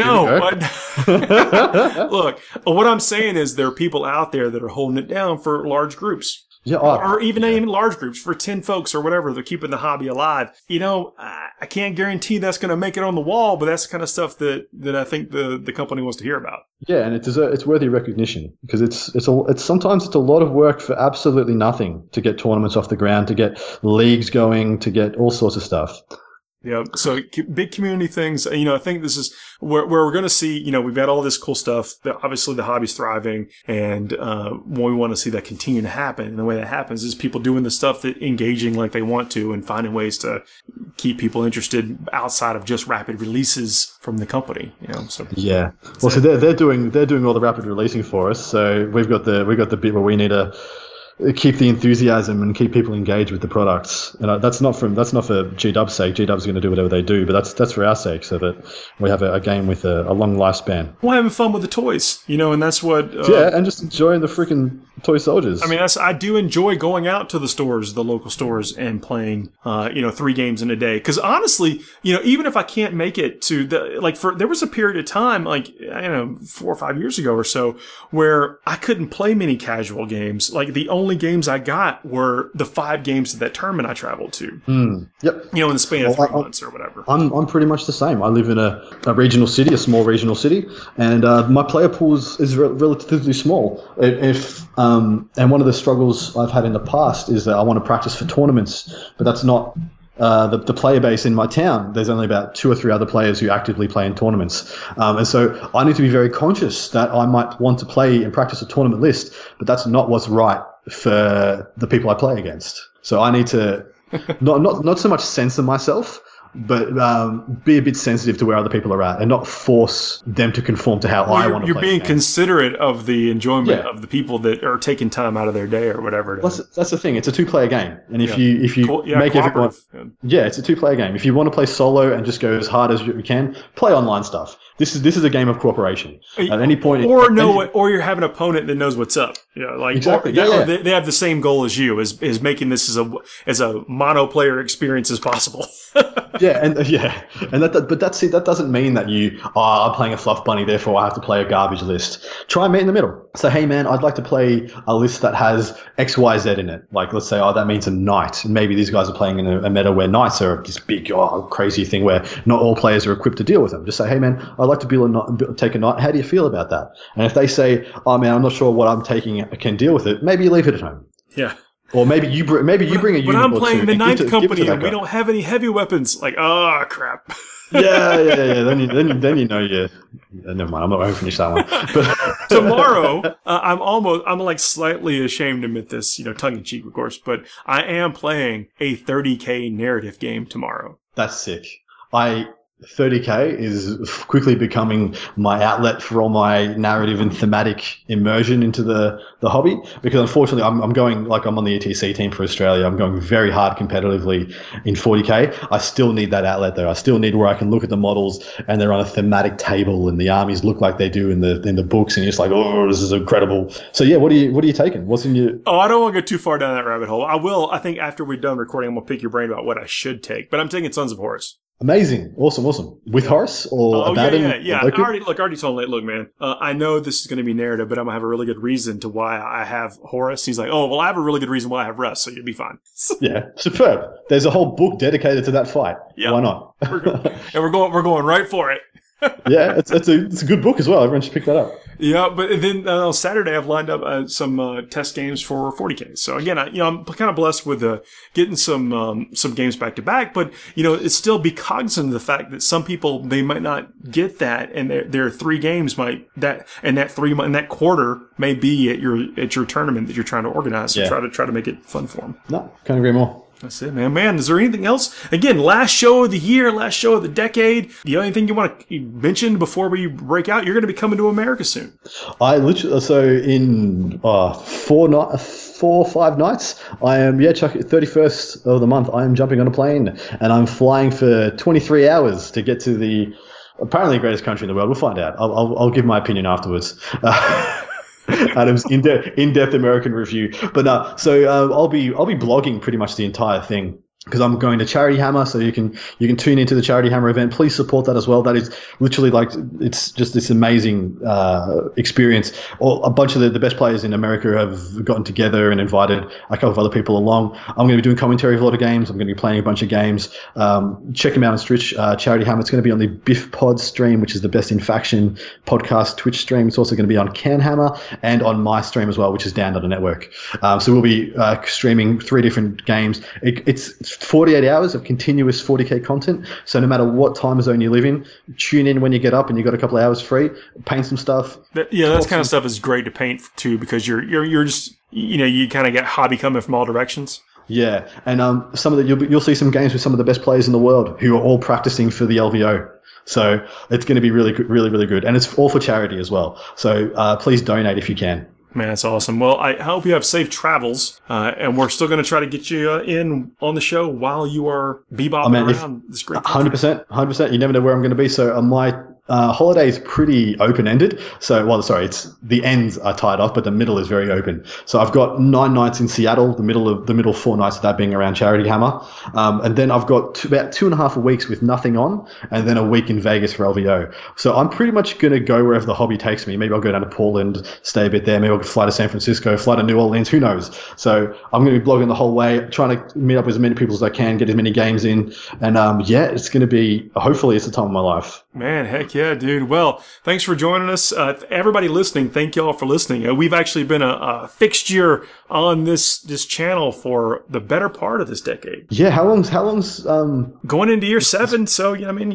Look, what I'm saying is there are people out there that are holding it down for large groups. Yeah, or even large groups for 10 folks or whatever. They're keeping the hobby alive. I can't guarantee that's going to make it on the wall, but that's the kind of stuff that I think the company wants to hear about. Yeah, and it's worthy recognition because it's sometimes a lot of work for absolutely nothing to get tournaments off the ground, to get leagues going, to get all sorts of stuff. Yeah, so big community things. I think this is where we're going to see, we've got all this cool stuff. Obviously, the hobby's thriving, and we want to see that continue to happen. And the way that happens is people doing the stuff that engaging like they want to and finding ways to keep people interested outside of just rapid releases from the company. So yeah. Well, so they're doing all the rapid releasing for us. So we've got the bit where we need to keep the enthusiasm and keep people engaged with the products. And that's not for GW's sake. GW's going to do whatever they do, but that's for our sake, so that we have a game with a long lifespan. Well, having fun with the toys, and that's what. And just enjoying the freaking toy soldiers. I mean, I do enjoy going out to the local stores, and playing, 3 games in a day. Because honestly, even if I can't make it to there was a period of time, 4 or 5 years ago or so, where I couldn't play many casual games. Like the only games I got were the 5 games of that tournament I traveled to. Yep. In the span of 3 months or whatever. I'm pretty much the same. I live in a regional city, a small regional city, and my player pool is relatively small. And one of the struggles I've had in the past is that I want to practice for tournaments, but that's not the player base in my town. There's only about 2 or 3 other players who actively play in tournaments. And so I need to be very conscious that I might want to play and practice a tournament list, but that's not what's right for the people I play against. So I need to not so much censor myself, but be a bit sensitive to where other people are at and not force them to conform to how I want to play. You're being considerate of the enjoyment of the people that are taking time out of their day or whatever. That's the thing. It's a 2-player game, and if you make everyone, it's a 2-player game. If you want to play solo and just go as hard as you can, play online stuff. This is a game of cooperation. At any point, or you have an opponent that knows what's up. Exactly. Or they have the same goal as you, is making this as a mono-player experience as possible. That doesn't mean that I'm playing a fluff bunny, therefore I have to play a garbage list. Try and meet in the middle. So, hey man, I'd like to play a list that has X, Y, Z in it. Like, let's say, that means a knight. And maybe these guys are playing in a meta where knights are this big, crazy thing where not all players are equipped to deal with them. Just say, hey man, I'd like to be able to take a knight. How do you feel about that? And if they say, oh man, I'm not sure what I'm taking can deal with it, maybe you leave it at home. Yeah. Or maybe you bring a unit or two. When I'm playing the Ninth Company and we don't have any heavy weapons, crap. Yeah. Then you know you. Never mind. I'm not going to finish that one. But tomorrow, I'm like slightly ashamed to admit this, tongue in cheek, of course, but I am playing a 30K narrative game tomorrow. That's sick. 30K is quickly becoming my outlet for all my narrative and thematic immersion into the hobby, because unfortunately I'm going, I'm on the ETC team for Australia. I'm going very hard competitively in 40K. I still need that outlet though. I still need where I can look at the models and they're on a thematic table and the armies look like they do in the books, and you're just like, oh, this is incredible. So yeah, what are you taking? What's in your... Oh, I don't want to go too far down that rabbit hole. I think after we're done recording, I'm going to pick your brain about what I should take, but I'm taking Sons of Horus. Amazing. Awesome. With Horus or Abaddon? Yeah. I already told him, look, man, I know this is going to be narrative, but I'm going to have a really good reason to why I have Horus. He's like, oh, well, I have a really good reason why I have Russ, so you'll be fine. Yeah. Superb. There's a whole book dedicated to that fight. Yeah. Why not? We're going right for it. Yeah, it's a good book as well. Everyone should pick that up. Yeah, but then on Saturday I've lined up some test games for 40K. So again, I'm kind of blessed with getting some games back to back. But it's still be cognizant of the fact that some people, they might not get that, and their 3 games that quarter may be at your tournament that you're trying to organize. So try to make it fun for them. No, can't agree more. That's it, man. Man, is there anything else? Again, last show of the year, last show of the decade. The only thing you want to mention before we break out, you're going to be coming to America soon. In 4 or 5 nights, I am, Chuck, 31st of the month, I am jumping on a plane and I'm flying for 23 hours to get to the apparently greatest country in the world. We'll find out. I'll give my opinion afterwards. Adam's in-depth American review. But no, so I'll be blogging pretty much the entire thing, because I'm going to Charity Hammer, so you can tune into the Charity Hammer event. Please support that as well. That is literally like, it's just this amazing experience. A bunch of the best players in America have gotten together and invited a couple of other people along. I'm going to be doing commentary of a lot of games. I'm going to be playing a bunch of games. Check him out on Twitch, Charity Hammer. It's going to be on the Biff Pod stream, which is the Best in Faction podcast Twitch stream. It's also going to be on Can Hammer and on my stream as well, which is Down Under Network. So we'll be streaming 3 different games. It's 48 hours of continuous 40k content. So no matter what time zone you live in, tune in when you get up and you've got a couple of hours free, paint some stuff. That kind of stuff is great to paint too, because you're just, you kind of get hobby coming from all directions. Yeah, and some of you'll see some games with some of the best players in the world who are all practicing for the LVO. So it's going to be really good, really, really good, and it's all for charity as well. So please donate if you can. Man, that's awesome. Well, I hope you have safe travels, and we're still going to try to get you in on the show while you are bebopping around this great country. 100%. You never know where I'm going to be. So my holiday is pretty open-ended. So, it's the ends are tied off, but the middle is very open. So I've got 9 nights in Seattle, the middle 4 nights of that being around Charity Hammer. And then I've got about 2.5 weeks with nothing on, and then a week in Vegas for LVO. So I'm pretty much going to go wherever the hobby takes me. Maybe I'll go down to Portland, stay a bit there. Maybe I'll fly to San Francisco, fly to New Orleans, who knows? So I'm going to be blogging the whole way, trying to meet up with as many people as I can, get as many games in. And it's going to be, hopefully it's the time of my life. Man, heck yeah, dude. Well, thanks for joining us. Everybody listening, thank y'all for listening. We've actually been a fixture on this channel for the better part of this decade. Yeah, how long's going into year 7, so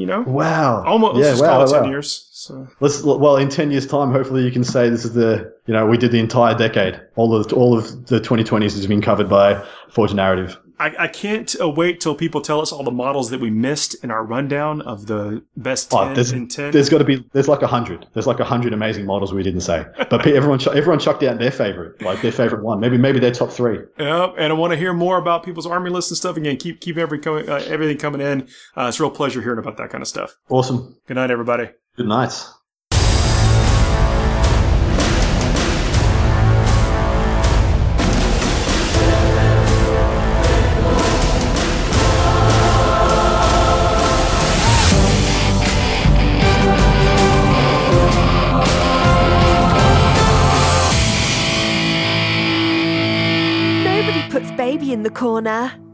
Wow. Almost, let's just call it 10 years. So in 10 years' time, hopefully you can say this is we did the entire decade. All of the 2020s has been covered by Forge Narrative. I can't wait till people tell us all the models that we missed in our rundown of the best 10 in 10. There's like 100. There's like 100 amazing models we didn't say. But everyone chucked out their favorite one. Maybe their top 3. Yep. And I want to hear more about people's army lists and stuff. Again, keep everything coming in. It's a real pleasure hearing about that kind of stuff. Awesome. Good night, everybody. Good night. Nobody puts baby in the corner.